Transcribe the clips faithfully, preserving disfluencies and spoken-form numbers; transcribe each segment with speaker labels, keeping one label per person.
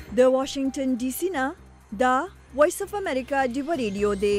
Speaker 1: د واشنگټن ډي سي نه دا وایس اف امریکا ډیو ریډیو دی.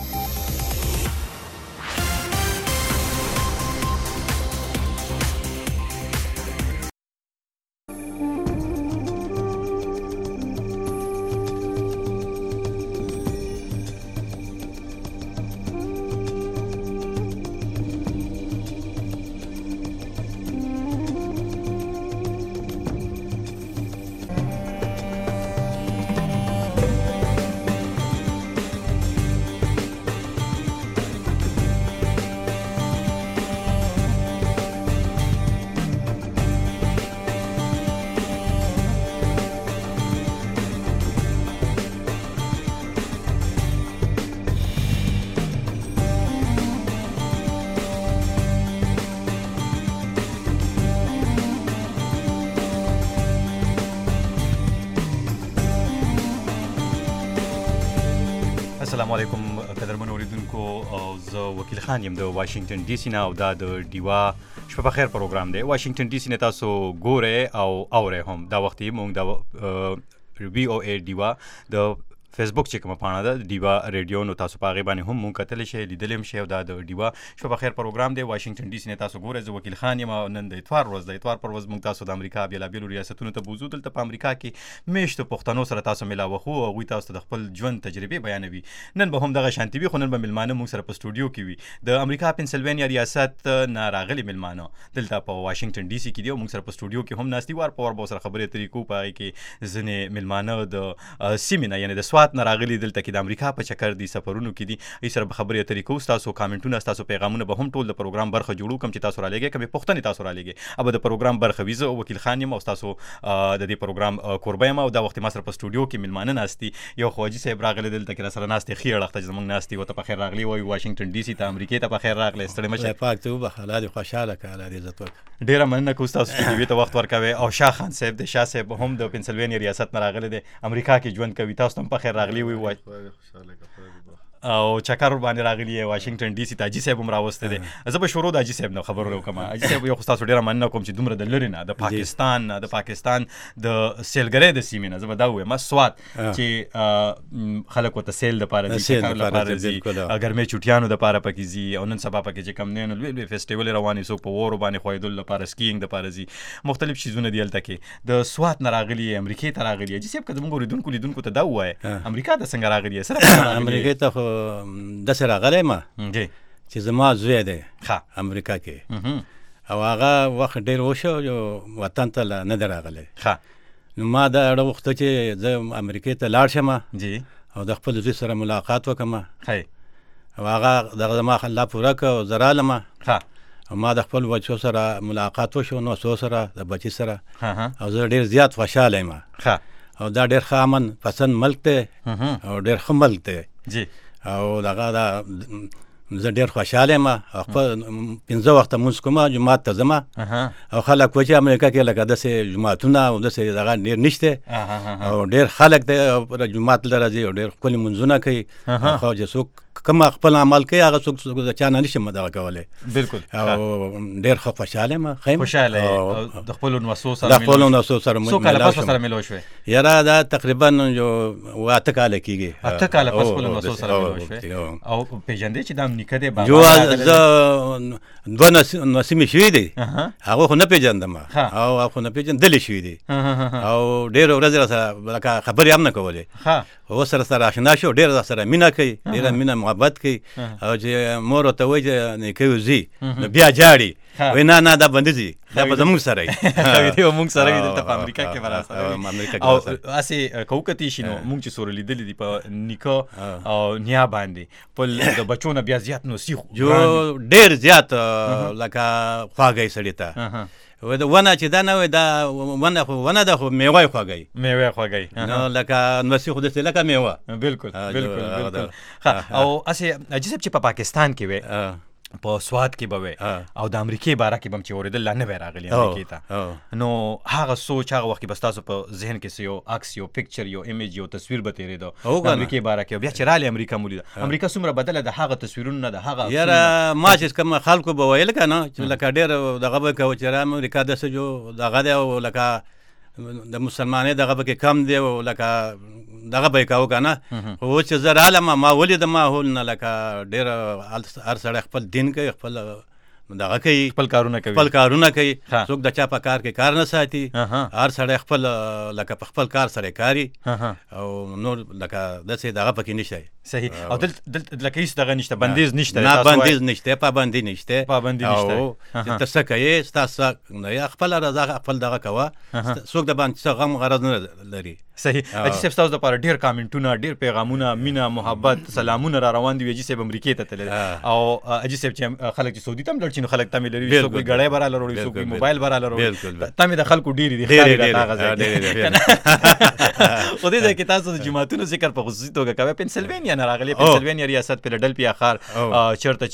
Speaker 2: السلام علیکم قدرمن اوریدونکو، زه وکیل خان یم د واشنگټن ډي سي نه او دا د ډیوا شپه بخیر پروګرام دی. واشنگټن ډي سي نه تاسو ګورئ او اورئ هم. دا وخت یې موږ د وی او ای ډیوا د فیسبوک چې کومه پاڼه ده ډیوا ریډیو، نو تاسو په هغې باندې هم مونږ کتلی شئ، لیدلی هم شئ. او دا د ډیوا شپه بخیر پروګرام دی. واشنګټن ډي سي نه تاسو ګورئ. زه وکیل خان یم او نن د اتوار ورځ ده. اتوار پر ورځ مونږ تاسو د امریکا بېلابېلو ریاستونو ته بوځو. دلته په امریکا کې میشتو پښتنو سره تاسو ملاوه خو هغوی تاسو ته د خپل ژوند تجربې بیانوي. نن به هم دغه شانتي وي، خو نن به میلمانه مونږ سره په سټوډیو کې وي. د امریکا پنسلوانیا ریاست نه راغلي میلمانه دلته په واشنګټن ډي سي کې دي او مونږ سره په سټوډیو کې هم ناست دي. وار په وار به ورسره خبرې اترې کوو. په هغې کې ځینې میلمانه د سیمې نه، یعنې د سوات نه راغلي، دلته کې د امریکا په چکر دي، سفرونو کې دي. ای سره به خبرې اترې کوو. ستاسو کامنټونه، ستاسو پیغامونه به هم ټول د پروګرام برخه جوړو. کوم چې تاسو رالیږئ، کومې پوښتنې تاسو رالیږئ، او به د پروګرام برخه وي. زه وکیل خان یم او ستاسو د دې پروګرام کوربه یم. او دا وخت ما سره په سټوډیو کې میلمانه ناست دي. یو خو حاجي صاحب راغلی دلته کې راسره ناست دی، ښي اړخ ته چې زموږ ناست دي، ورته په خیر راغلي وایو. واشنګټن ډي سي ته، امریکې ته په خیر راغلی. ستړی مه شئ.
Speaker 3: پاک ته وبخښه، الله دې خوشحاله کړه، الله دې عزت وکړه.
Speaker 2: ډېره مننه کوو ستاسو چې ډیوې ته وخت ورکوئ. او شاه خان صاحب دی، شاه صاحب هم د پنسلوانیا ریاست نه راغلی دی، امریکا کې ژوند کوي. تاسو ته هم په خیر راغلي وي او چکر باندې راغلی یې واشنګټن ډي سي ته. حاجي صاحب هم راوستی دی. زه به شروع د حاجي صاحب نه خبرې وکړم. حاجي صاحب، یو خو ستاسو ډېره مننه کوم چې دومره د لرې نه، د پاکستان نه، د پاکستان د سیلګرۍ د سیمې نه، زه به دا ووایم سوات، چې خلک ورته سیل دپاره ځي، چکر لپاره ځي، ګرمۍ چوټیانو دپاره پکې ځي. او نن سبا پکې چې کوم دی نو لوی لوی فیسټیولې روانې، څوک په وورو باندې ښویېدلو لپاره، سکیینګ دپاره ځي، مختلف څیزونه دي هلته کې. د سوات نه راغلي یې، امریکې ته راغلي یې. حاجي صاحب، که زموږ اورېدونکو لیدونکو ته دا ووایه، امریکا ته څنګه راغلي یې؟ سره
Speaker 3: امریکې ته خو داسې راغلی یم چې زما زوی دی امریکا کې، او هغه وخت ډېر وشو یو وطن ته نه دی راغلی. نو ما دا اړه وغوښته چې زه امریکې ته لاړ شم او د خپل زوی سره ملاقات وکړم. او هغه دغه زما الله پوره کړه او زه رالم. او ما د خپل بچو سره ملاقات وشو، نو څو سره د بچي سره، او زه ډېر زیات خوشحاله یم. او دا ډېر ښه امن پسند ملک دی او ډېر ښه ملک دی. او دغه دا زه ډېر خوشحاله یم. خپل پنځه وخته لمونځ کوم، جومات ته ځم. او خلک وایي چې امریکا کې لکه داسې جوماتونه او داسې دغه ډېر نشته، او ډېر خلک دی او جومات ته راځي او ډېر ښکلي لمونځونه کوي. خو چې څوک کوم خپل عمل کوي، هغه څوک د چا نه نشي دغه کولی. بالکل. او ډېر ښه خوشحاله یم.
Speaker 2: خوشحاله یې د خپلو نسو سره؟
Speaker 3: د خپلو نسو سره
Speaker 2: څو کاله پس سره ملو شوې؟
Speaker 3: یاره دا تقریبا یو اته کاله کېږي.
Speaker 2: اته کاله پس خپلو نسو سره ملو شوې. او پېژندې چې دا نیکه دی بابا؟
Speaker 3: جو زه دوه نسیمې شوي دي، هغه خو نه پېژندم، او هغه خو نه پېژندلې شوي دي. او ډېرې ورځې راسره لکه خبرې هم نه کولې. اوس سره سره اشنا شو، ډېر راسره مینه کوي، ډېره مینه محبت کوي. او چې مور ورته وایي چې نیکه وځي نو بیا جاړي، وایي نه نه دا بندي ځي، دا به زموږ سره وي.
Speaker 2: دی به مونږ سره وي دلته په امریکا کې به راسره وي. او هسې که وکتې شي نو مونږ چې سوره لیدلي دي په نیکه او نیا باندې خپل د بچو نه بیا زیات نوسي،
Speaker 3: جو ډېر زیات لکه خواږی سړي ته. ونه چې دا نه وي، دا ونه خو ونه ده، خو میوه یې خوږی،
Speaker 2: میوه یې خوږی.
Speaker 3: نو لکه نوسي خو داسې لکه میوه.
Speaker 2: بالکل بالکل بالکل. او هسې حاجي صاحب چې په پاکستان کې وې، په سوات کې به وې، او د امریکې باره کې به هم چې اورېدل، لا نه وی راغلي امریکې ته، نو هغه سوچ هغه وخت کې به ستاسو په ذهن کې څه یو عکس، یو پکچر، یو امیج، یو تصویر به تېرېده د امریکې باره کې. بیا چې رالې امریکا مو لیده، امریکا څومره بدله د هغه تصویرونو نه، د هغه
Speaker 3: یاره ما چې کوم خلکو به ویل که نه چې لکه ډېر دغه به کوه چې امریکا داسې جو دغه دی، او لکه د مسلمانۍ دغه پکې کم دی او لکه دغه به یې کوو که نه خو اوس چې زه رالم ما ولیدم ماحول نه لکه ډېره هر سړی خپل دین کوي خپل دغه کوي
Speaker 2: خپل کارونه کوي
Speaker 3: خپل کارونه کوي څوک د چا په کار کې کار نه ساتي هر سړی خپل لکه په خپل کار سره کاري او نور لکه داسې دغه پکې نشته
Speaker 2: صحیح او دلته لکه هېڅ دغه نشته بندیز نشته
Speaker 3: نه بندیز نشته پابندي نشته
Speaker 2: پابندي نشته
Speaker 3: او چې ته څه کوې ستا څه خپله رضا خپل دغه کوه څوک د باندې څه غم غرض نه لري
Speaker 2: صحیح اجي صاحب ستاسو لپاره ډېر کامنټونه ډېر پیغامونه مینه محبت سلامونه را روان دي اجي صاحب امریکې ته تللی او اجي صاحب چې خلک چې سعودي ته هم لاړ شي نو خلک ته مې لري څوک یې ګړی به راله وروړي څوک یې موبایل به راله وروړي ته مې د خلکو ډېرې دي ښکاري راته هغه ځای کې خو دې ځای کې تاسو د جوماتونو ذکر په خصوصي توګه کوئ پنسلوینیا نه راغلی پنسلوینیا ریاست فیلډلفیا ښار چېرته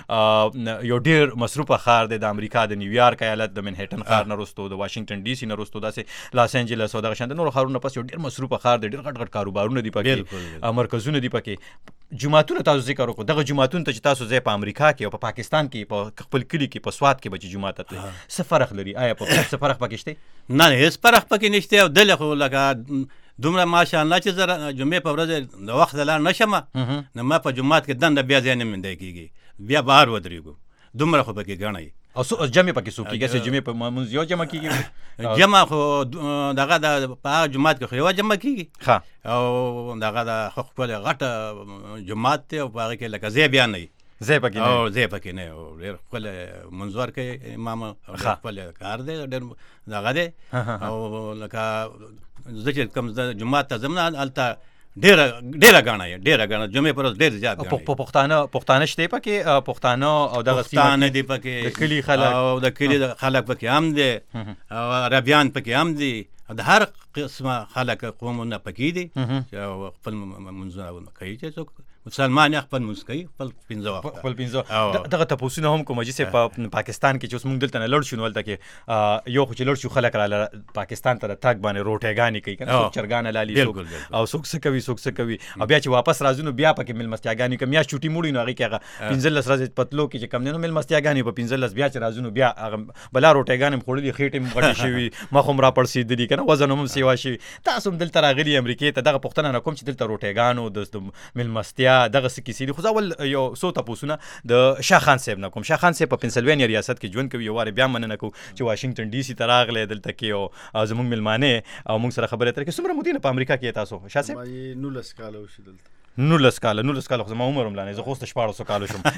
Speaker 2: چې یو ډېر مصروفه ښار دی د امریکا د نیویارک ایالت د منهټن ښار نه وروستو د واشنګټن ډي سي نه وروستو داسې لاس انجلس او دغه شان د نورو ښارونو پس یو ډېر مصروفه ښار دی ډېر غټ غټ کاروبارونه دي پکې مرکزونه دي پکې جوماتونه تاسو ذکر وکړو دغه جوماتونو ته چې تاسو ځای په امریکا کې او په پاکستان کې په خپل کلي کې په سوات کې به چې جومات ته تلئ څه فرق لري آیا په څه فرق پکې شته
Speaker 3: نه نه هېڅ فرق پکې نشته او دلته خو لکه دومره ماشاءالله چې زه جمعې په ورځ د وخت لاړ نه شم نو ما په جومات کې دنده بیا ځای نه موندی کېږي بیا بهر ودرېږو دومره خو پکې ګڼئ
Speaker 2: او جمع پکې څوک کېږي چې جمعې په مونځ یو جمع کېږي
Speaker 3: جمع خو دغه د په هغه جومات کې خو یوه جمع کېږي
Speaker 2: ښه
Speaker 3: او دغه د خو خپل غټه جومات دی او په هغه کې لکه ځای بیا نه وي
Speaker 2: ځای پکې نه
Speaker 3: او ځای پکې نه او ډېر خپل منځ ورکوي امام خپل کار دی ډېر دغه دی او لکه زه چې کوم جومات ته ځم نه هلته ډېره ډېره ګڼه یې ډېره ګڼه جمعې پر ورځ ډېر زیات ګڼه
Speaker 2: پښتانه پښتانه شته پکې پښتانه او دغه
Speaker 3: پښتانه دي پکې
Speaker 2: د کلي خلک
Speaker 3: او د کلي خلک پکې هم دي او عربیان پکې هم دي د هر قسمه خلک قومونه پکې دي چې خپل منځونه کوي چې څوک مسلمان یې خپل مونځ کوي خپل پنځه وخته
Speaker 2: خپل پنځه دغه تپوسونه هم کوم چې په پاکستان کې چې اوس موږ دلته نه لړ شو نو هلته کې یو خو چې لړ شو خلک راله پاکستان ته د تګ باندې روټېګانې کوي که نه څوک چرګانه لالي او څوک څه کوي څوک څه کوي او بیا چې واپس راځو نو بیا پکې مېلمستیاګانې کوي میاشت چوټي موړي نو هغې کې هغه پنځلس ورځې پتلو کې چې کوم دی نو مېلمستیاګانې په پنځلس بیا چې راځو نو بیا هغه بلا روټېګانې هم خوړلي خېټې هم غټې شوي مخ هم راپړسېدلي که نه وزن هم سیوا شوي تاسو هم دلته راغلي امریکې ته دغه پوښتنه نه کوم چې دلته روټېګانو د مېلمستیا دغه څه کیسې دي خو زه اول یو څو تپوسونه د شاه خان صاحب نه کوم شاه خان صاحب په پنسلوینیا ریاست کې ژوند کوي یو وارې بیا مننه کوو چې واشنګټن ډي سي ته راغلی دلته کې او زموږ مېلمانه او موږ سره خبرې اترې کوي څومره مودې نه په امریکا کې تاسو شاه صاحب
Speaker 4: ما نولس کاله وشي دلته
Speaker 2: نولس کاله نولس کاله خو زما عمر هم لا نه زه خو اوس ته شپاړسو کالو شم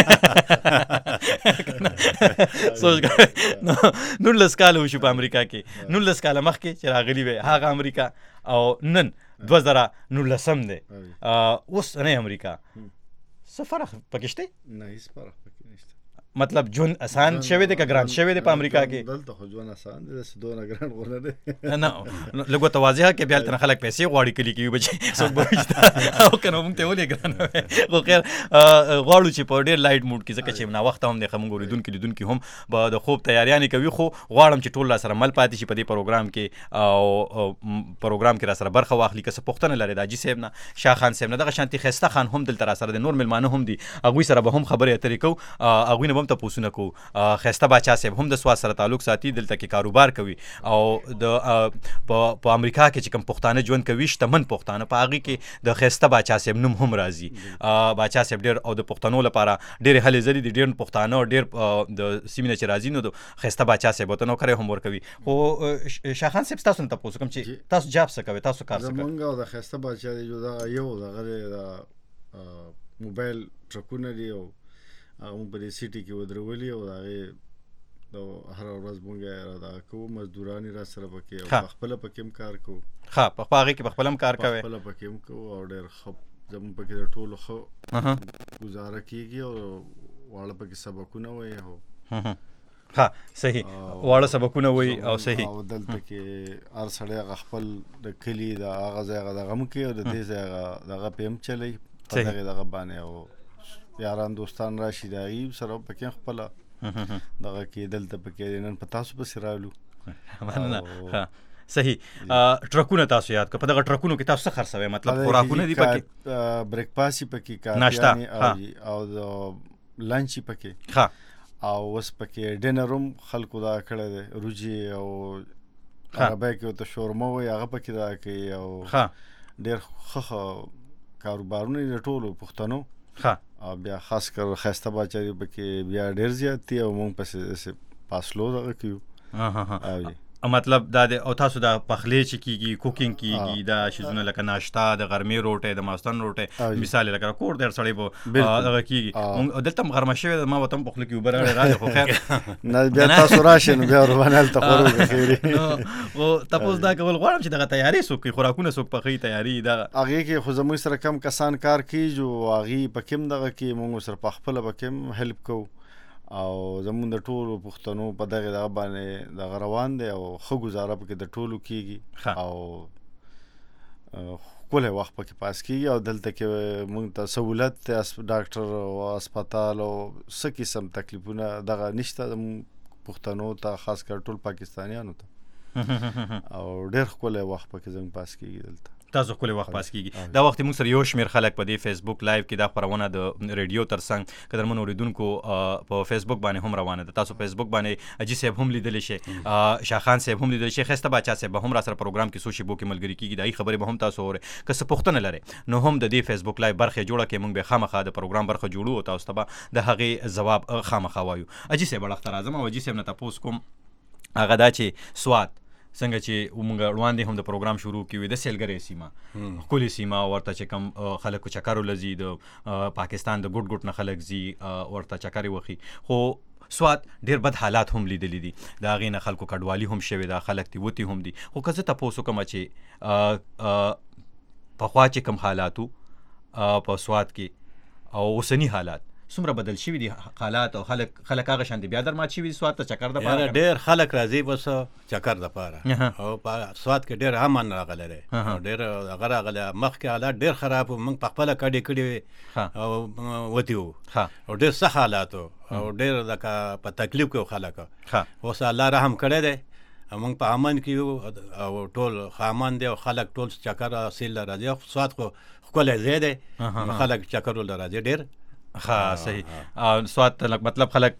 Speaker 2: سوچ کوئ نولس کاله وشو په امریکا کې نولس کاله مخکې چې راغلي وی هغه امریکا او نن دوه زره نولسم دی اوس نه امریکا څه فرق پکې شته
Speaker 4: نه هېڅ فرق پکې نشته
Speaker 2: مطلب ژوند آسان شوی دی که ګران شوی دی په امریکا کې
Speaker 4: دلته خو ژوند آسان دی داسې دونه ګران خو نه دی
Speaker 2: نه لږ ورته واضحه کې بیا هلته نه خلک پیسې غواړي کلي کې وي بچې څوک به وایي او که نه موږ ته ولې ګرانه وی خو خیر غواړو چې په ډېر لایټ موډ کې ځکه چې ناوخته هم دی ښه موږ اورېدونکي لیدونکي هم به د خوب تیاریانې کوي خو غواړم چې ټول را سره مل پاتې شي په دې پروګرام کې او پروګرام کې را سره برخه واخلي که څه پوښتنه لري د حاجي صاحب نه شاه خان صاحب نه دغه شانتي ښایسته خان هم دلته را سره دی نور مېلمانه هم دي هغوی سره به هم خبرې اترې کوو هغوی نه به هم تپوسونه کوو ښایسته باچا صاحب هم د سوات سره تعلق ساتي دلته کې کاروبار کوي او د په امریکا کې چې کوم پښتانه ژوند کوي شتمن پښتانه په هغې کې د ښایسته باچا صاحب نوم هم راځي باچا صاحب ډېر او د پښتنو لپاره ډېرې هلې ځلې دي ډېر پښتانه ډېر د سیمې نه چې راځي نو د ښایسته باچا صاحب ورته نوکری هم ورکوي خو شاه خان صاحب ستاسو نه تپوس کوم چې تاسو جاب څه کوئ تاسو کار څه کوئ
Speaker 4: زمونږ او د ښایسته باچا دی دغه یو دغه دی د موبایل ټرکونه دي او هغه مونږ په دې سیټي کې ودرولي او د هغې د هره ورځ مونږ یې را دغه کوو مزدوران یې را سره پکې او په خپله پکې هم کار کوو
Speaker 2: ښه په هغې کې په خپله هم کار کوئ
Speaker 4: په خپله پکې هم کوو او ډېر ښه زمونږ پکې د ټولو ښه ګزاره کېږي او واړه پکې سبقونه وایي او
Speaker 2: ها صحیح واړه سبقونه وایي او صحیح
Speaker 4: او دلته کې هر سړی هغه خپل د کلي د هغه ځای هغه دغه هم کوي او د دې ځای هغه دغه پې هم چلی په دغې دغه باندې او یاران دوستان راشي د هغې سره پکې خپله دغه کې دلته پکې نن په تاسو پسې رالو
Speaker 2: مننه صحیح ټرکونه تاسو یاد کړه په دغه ټرکونو کې تاسو څه خرڅوئ مطلب خوراکونه دي پکې
Speaker 4: بریک پاس یې پکې
Speaker 2: ناشته
Speaker 4: او د لنچ یې پکې
Speaker 2: ښه
Speaker 4: او اوس پکې ډینر هم خلکو دا کړی دی روجې او عربی کې ورته شورما وایي هغه پکې راکوي او ډېر ښه کاروبارونه د ټولو پښتنو او بیا خاص کر ښایسته باچاري پکې بیا ډېر زیات دي او موږ پسې پاسلو دغه کوو.
Speaker 2: مطلب دا د او تاسو د پخلی چې کیږي کوکینګ کیږي دا شیزونه لکه ناشتا د غرمې روټه د ماستان روټه مثال لکه کور در سړی به هغه کیږي دلته غرمه شوی ما وته پخلی کې وبره راځي خو خیر
Speaker 4: نه بیا تاسو راشئ نو بیا وربانل ته خورو خیری
Speaker 2: او تاسو دا کول غواړم چې دغه تیاری سوک خوراکونه سوک پخې تیاری دا
Speaker 4: هغه کې خو زموږ سره کم کسان کار کوي جو هغه پکیم دغه کې موږ سره پخپل پکیم هیلپ کوو او زمون د ټولو پښتنو په دغه دغه باندې دغه روان دی او ښه ګزاره پکې د ټولو کیږي او کله وخت پکې پاس کیږي او دلته کې موږ ته سہولت ډاکټر او هسپتال او څه قسم تکلیفونه دغه نشته پښتنو ته خاص کر ټول پاکستانیانو ته او ډېر کله وخت پکې زموږ پاس کیږي دلته
Speaker 2: تاسو خپل وخت پاس کیږي دا وخت موږ سره یو شمیر خلک په دې فیسبوک لایو کې دا خبرونه د ریډیو ترڅنګ قدرمن اوریدونکو په فیسبوک باندې هم روانه ده تاسو فیسبوک باندې اجي صاحب هم لیدل شي شاخان صاحب هم لیدل شي خسته بچا صاحب هم را سره پروګرام کې سوشي بو کې ملګری کیږي دای خبرې به هم تاسو اوره که څه پوښتنه لري نو هم د دې فیسبوک لایو برخه جوړه کې موږ به خامخا د پروګرام برخه جوړو او تاسو ته د هغه جواب خامخا وایو اجي صاحب وړاندې راځم او اجي صاحب نه تاسو کوم هغه دا چې سواد څنګه چې موږ وړاندې هم د پروګرام شروع کیوي د سیلګری سیمه کلی سیمه ورته چې کم خلکو چکرو لزي د پاکستان د ګډ ګډ نه خلک زی ورته چکرې وخی خو سواد ډیر بد حالات هم لیدلې دي دا غینه خلکو کډوالي هم شوی دا خلک دی وتی هم دي خو که زه تاسو کوم چې په خوا چې کم حالاتو په سواد کې او اوسنی حالات څومره بدل شوي دي حالات او خلک خلک هغه شان دي بیا درمات شوي دي سواد ته چکر د پاره
Speaker 3: ډېر خلک راځي بس چکر د پاره او په سواد کې ډېر امن راغلی دی ډېر هغه راغلی مخکې حالات ډېر خراب موږ په خپله کډې کړي او وتي وو او ډېر سخت حالات او ډېر لکه په تکلیف کې خلک اوس الله رحم کړی دی موږ په امن کې یو او ټول امن دی او خلک ټول چکر حاصل راځي سواد خو ښکلی ځای دی خلک چکر ول راځي ډېر
Speaker 2: ها صحیح سواد مطلب خلک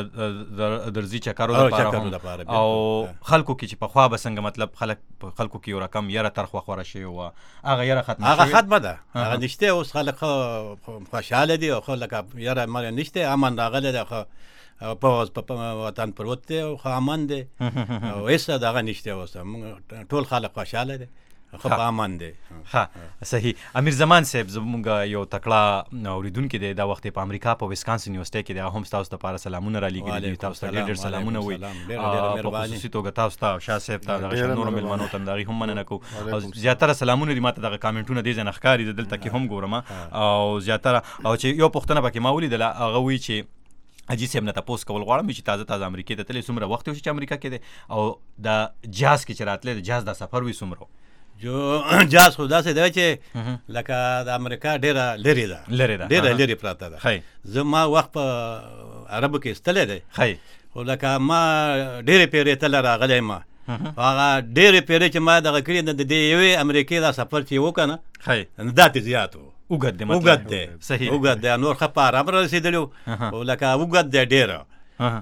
Speaker 2: درځي چکرو لپاره او خلکو کې چې په خوا بسنګ مطلب خلک خلکو کې یو رقم یره ترخوا خوره شي او هغه یره ختم شي
Speaker 3: هغه ختمه ده هغه نشته اوس خلک خوشاله دي او خلک یره مال نشته امن راغله ده په وطن پروت دی او امن دی او هیڅ دغه نشته اوس ټول خلک خوشاله دي خو امان دی
Speaker 2: ها صحیح امیر زمان صاحب زموږ یو تکړه اوریدونکو دی دا وخت په امریکا په ویسکانسن یونیورسيټي کې دی هم تاسو ته لپاره سلامونه را لېږلي دي تاسو ته ډېر سلامونه وي په خصوصي توګه تاسو ته شاه صاحب ته دغه نور ملمنو ته دغه هم مننه کو او زیاتره سلامونه دي ماته دغه کامنټونه دي ځنه ښکاری دلته کې هم ګورم او زیاتره او چې یو پښتنه پکې ما ولیدل هغه وی چې اجي صاحب نه تاسو کول غواړم چې تازه تازه امریکا ته تللی څومره وخت وشي چې امریکا کې دی او د جاز کې چې راتله د جاز د سفر وي څومره
Speaker 3: جو جاز خو داسې دی چې لکه د امریکا ډېره لرې ده
Speaker 2: لرې ده
Speaker 3: ډېره لرې پراته ده زما وخت په عربو کې ایستلی دی خو لکه ما ډېرې پیرې تله راغلی ما هغه ډېرې پیرې چې ما دغه کړي د دې یوې امریکې دا سفر چې وکړه نه دا ترې زیات و
Speaker 2: اوږد دی
Speaker 3: اوږد دی صحیح اوږد دی نور ښه په آرام رسېدلي وو لکه اوږد دی ډېره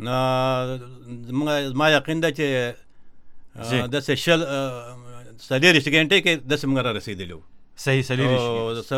Speaker 3: نو زما یقین ده چې داسې شل څلېرویشت غنټې کې داسې موږ را رسېدلي وو
Speaker 2: صحیح څلېرویشت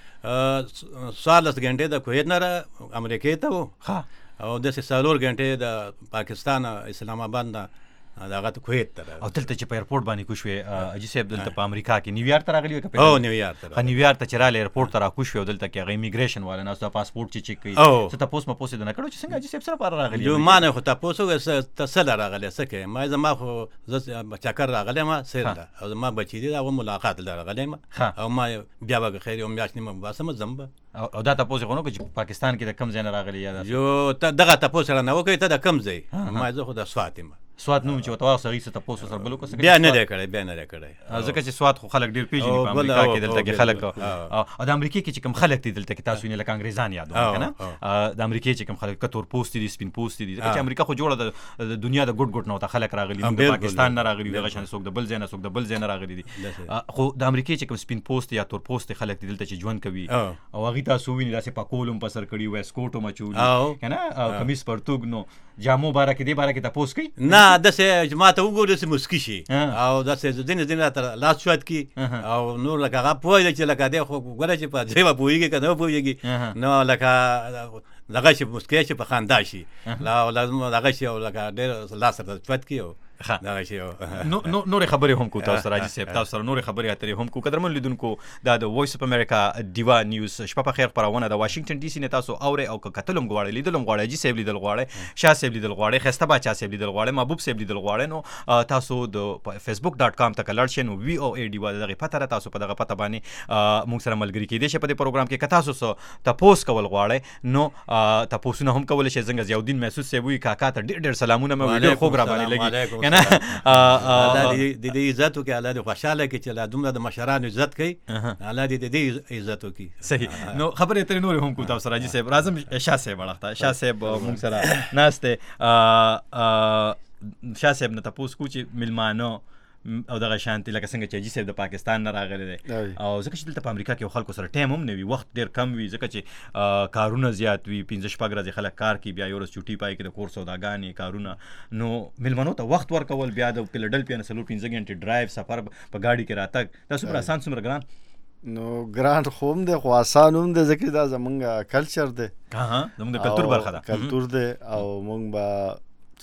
Speaker 3: څوارلس غنټې د کویت نه را امریکې ته وو او داسې څلور غنټې د پاکستان اسلام آباد نه دغه کویت ته
Speaker 2: او دلته چې په ایرپورټ باندې کوشوي اجي صاحب دلته په امریکا کې نیویارک ته راغلی
Speaker 3: وي او نیویارک ته
Speaker 2: نیویارک ته چې راغلی ایرپورټ ته را کوشوي دلته کې هغه امیګریشن والا نه تاسو پاسپورت چې چیک کوي څه تاسو مې پوسټ نه کړو چې څنګه اجي صاحب سره پر راغلی
Speaker 3: جو ما نه خو تاسو څه څه راغلی څه کې ما زما خو زه چکر راغلی ما سیر ده او ما بچی دي دا ملاقات راغلی ما او ما بیا به خیر او میاشت نیمه باسم زمبه
Speaker 2: او دا تاسو غوڼو چې پاکستان کې د کم ځای نه راغلی یا
Speaker 3: جو دغه تاسو را نه وکړی ته د کم ځای ما زه خو د سواتیم
Speaker 2: سواد نوم چې وتاو سړی څه تاسو سره بل کوڅه
Speaker 3: بیا نه دی کړی بیا نه دی کړی
Speaker 2: ځکه چې سواد خو خلک ډیر پیژني په امریکا کې دلته کې خلک او د امریکا کې چې کوم خلک دي دلته کې تاسو نه لکه انګریزان یادو کنه د امریکا چې کوم خلک کتور پوسټ دي سپین پوسټ دي چې امریکا خو جوړه د دنیا د ګډ ګډ نو ته خلک راغلي د پاکستان نه راغلي دغه شان څوک د بل ځای نه څوک د بل ځای نه راغلي دي خو د امریکا چې کوم سپین پوسټ یا تور پوسټ خلک دي دلته چې ژوند کوي او هغه تاسو ویني داسې پاکولم په سر کړی وې سکوټو مچولي کنه کمیس پرتوګ نو جامو بارا کې دی بارا کې تاسو کوي
Speaker 3: نه داسې چې ما ته وګوري داسې مسکي شي او داسې ځینې ځینې راته لاس شوت کړي او نور لکه هغه پوه دی چې لکه دی خو ګوره چې په ځای به پوهېږي که نه پوهېږي نو لکه دغه شي مسکی شي په خندا شي دغه شي او لکه ډېر لاس راته شوت کړي او دغه شي
Speaker 2: نورې خبرې هم کو تاسو سره حاجي صاحب تاسو سره نورې خبرې اترې هم کو قدرمن لیدونکو دا د وایس اف امریکا ډیوا نیوز شپه په خیر خپرونه د واشنگټن ډي سي نه تاسو اورئ او که کتل هم غواړئ لیدل هم غواړئ حاجي صاحب لیدل غواړئ شاه صاحب لیدل غواړئ ښایسته باچا صاحب لیدل غواړئ محبوب صاحب لیدل غواړئ نو تاسو د فیسبوک ډاټ کام ته کلر شئ نو وی او ای ډیوا دغه پته را تاسو په دغه پته باندې موږ سره ملګري کېدئ شئ په دې پروګرام کې که تاسو څه تپوس کول غواړئ نو تپوسونه هم کولی شئ څنګه ضیاءالدین محسوس صاحب وایي کاکا ته ډېر ډېر سلامونه مې ډېر خوږ را باندې لګي که نه
Speaker 3: الله دې دې عزت وکړي الله دې خوشحاله کړي چې لا دومره د مشرانو عزت کوي الله دې دې عزت وکړي
Speaker 2: صحیح نو خبرې اترې نورې هم کو تاسو سره حاجي صاحب راځم شاه صاحب اړخ ته شاه صاحب موږ سره ناست دی شاه صاحب نه تپوس کو چې میلمانه او دغه شانتي لکه څنګه چې حاجي صاحب د پاکستان نه راغلی دی او ځکه چې دلته په امریکا کې خلکو سره ټایم هم نه وي وخت ډېر کم وي ځکه چې کارونه زیات وي پنځه شپږ ورځې خلک کار کوي بیا یو ورځ چوټي پای کې د کور سوداګانې کارونه نو میلمنو ته وخت ورکول بیا د فیلډلفیا نه څلور پنځه غنټې ډرایو سفر په ګاډي کې راتګ دا څومره اسان څومره ګران
Speaker 4: نو ګران خو هم دی خو اسان هم دی ځکه دا زمونږ کلچر دی
Speaker 2: زمونږ د کلتور برخه ده
Speaker 4: کلتور دی او موږ به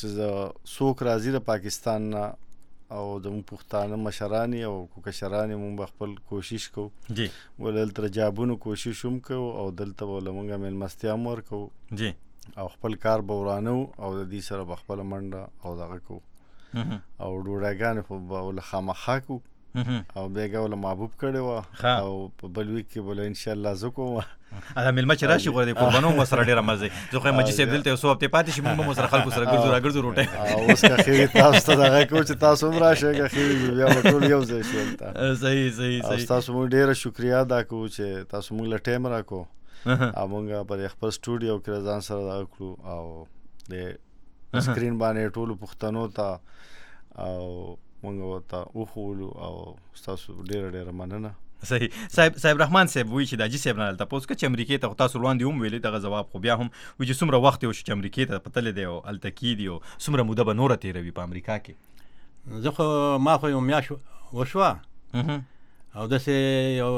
Speaker 4: چې څوک راځي د پاکستان نه او زموږ پښتانه مشرانی او کوکشرانی مونږ به خپل کوشش کوو
Speaker 2: جی
Speaker 4: ول دلته جابونو کوشش هم کوو او دلته ول مونږه میلمستیا هم ورکوو
Speaker 2: جی
Speaker 4: او خپل کار به ورانو او د دې سره به خپل منډه او دغه کوو او ډوډاګانې په ول خامخا کوو او بیګه ول محبوب کړي و او په بل ویک کې بل ان شاء الله زکو
Speaker 2: اله ملما چې راشي غوړي قربانو مو سره ډیره مزه زه خو مجي صاحب دلته اوسو هفته پاتې شي موږ مو سره خلکو سره ګرځو را ګرځو روټه
Speaker 4: او اوس که خیر تاسو ته دغه کو چې تاسو هم راشئ که خیر بیا ټول یو ځای شي
Speaker 2: صحیح صحیح صحیح
Speaker 4: تاسو موږ ډیره شکریا ادا کوو چې تاسو موږ له ټایم راکو او موږ په خپل سټوډیو کې ځان سره دا کړو او د سکرین باندې ټول پښتنو ته او مونږ ورته وښولو او ستاسو ډېره ډېره مننه
Speaker 2: صحیح صاحب صاحب رحمان صاحب وایي چې د حاجي صاحب نه هلته پوس که چې امریکې ته خو تاسو وړاندې هم ویلې دغه ځواب خو بیا هم وایي چې څومره وخت یې وشو چې امریکې ته تللی دی او هلته کېدي او څومره موده به نوره تېروي په امریکا کې
Speaker 3: زه خو ما خو یو میاشت وشوه او داسې یو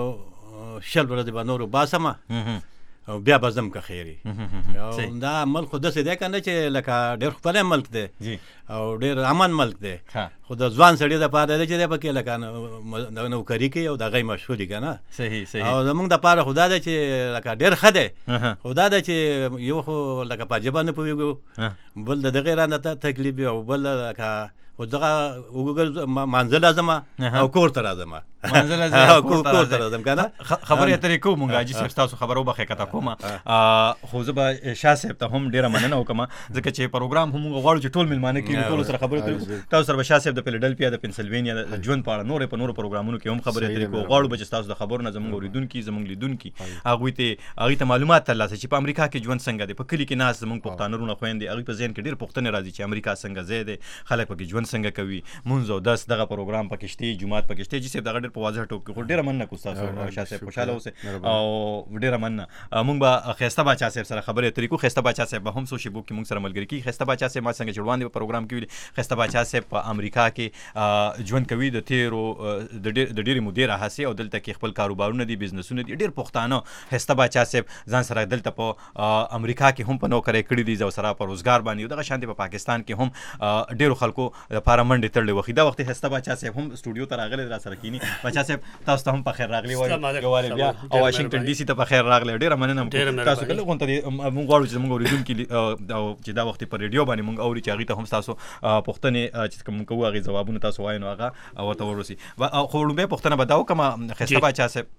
Speaker 3: شل ورځې به نور وباسمه او بیا به ځم که خیر وي دا ملک خو داسې دی که نه چې لکه ډېر ښکلی ملک دی او ډېر امن ملک دی خو د ځوان سړي دپاره دی چې دی پکې لکه نوکري کوي او د هغه یې مشهور دي که نه
Speaker 2: صحیح صحیح
Speaker 3: او زمونږ دپاره خو دا دی چې لکه ډېر ښه دی خو دا دی چې یو خو لکه په ژبه نه پوهېږو بل د دغې رانه تکلیف وي او بل لکه خو دغه وګوګل منزل راځم او کور ته راځم
Speaker 2: منزل راځم
Speaker 3: کور ته راځم که نه
Speaker 2: خبرې اترې کوو مونږ حاجي صاحب ستاسو خبره وبخئ که تا کومه خو زه به شاه صاحب ته هم ډېره مننه وکړم ځکه چې پروګرام هم موږ غواړو چې ټول میلمانه کېږي ټولو سره خبرې اترې تاسو سره به شاه صاحب د فیلډلفیا د پنسلوینیا د ژوند په اړه نورې په نورو پروګرامونو کې هم خبرې اترې کوو غواړو به چې ستاسو د خبرو نه زموږ اورېدونکي زموږ لیدونکي هغوی ته هغوی ته معلومات ترلاسه چې په امریکا کې ژوند څنګه دی په کلي کې ناست زموږ پښتانه وروڼه خویندې هغوی په ذهن کې ډېر پوښتنې راځي چې امریکا څنګه ځای دی خلک پکې ژوند څنګه کوي مونځ او دس دغه پروګرام پکې شته جمعات پکې شته چې صاحب دغه ډېر په واضح ټوک کې خو ډېره مننه کوو ستاسو شاه صاحب خوشحاله اوسئ او ډېره مننه موږ به ښایسته باچا صاحب سره خبرې اترې کوو ښایسته باچا صاحب به هم سوشل بوک کې موږ سره ملګري کېږي ښایسته باچا صاحب ما څنګه چې وړاندې په پروګرام کې ویلي ښایسته باچا صاحب په امریکا کې ژوند کوي د تېرو د ډېرې مودې راهیسې او دلته کې خپل کاروبارونه دي بزنسونه دي ډېر پښتانه ښایسته باچا صاحب ځان سره دلته په امریکا کې هم په نوکرۍ کړي دي او سره په روزګار باندې دغه شانتې په پاکستان کې هم ډېرو خلکو لپاره منډې تړلې وخت دا وخت ښایسته باچا صاحب هم سټوډیو ته راغلی را سره کینی باچا صاحب تاسو ته هم په خیر راغلی وایو یووارې بیا او واشنگټن ډي سي ته په خیر راغلی ډېره مننه تاسو کله غونته موږ غواړو چې موږ اورېدونکي او چې دا وخت په ریډیو باندې موږ اوري چې هغې ته هم ستاسو پوښتنې چې کوم کوو هغې ځوابونه تاسو وایو نو هغه ورته ورسي خو لومبۍ پوښتنه به دا وکړم ښایسته باچا صاحب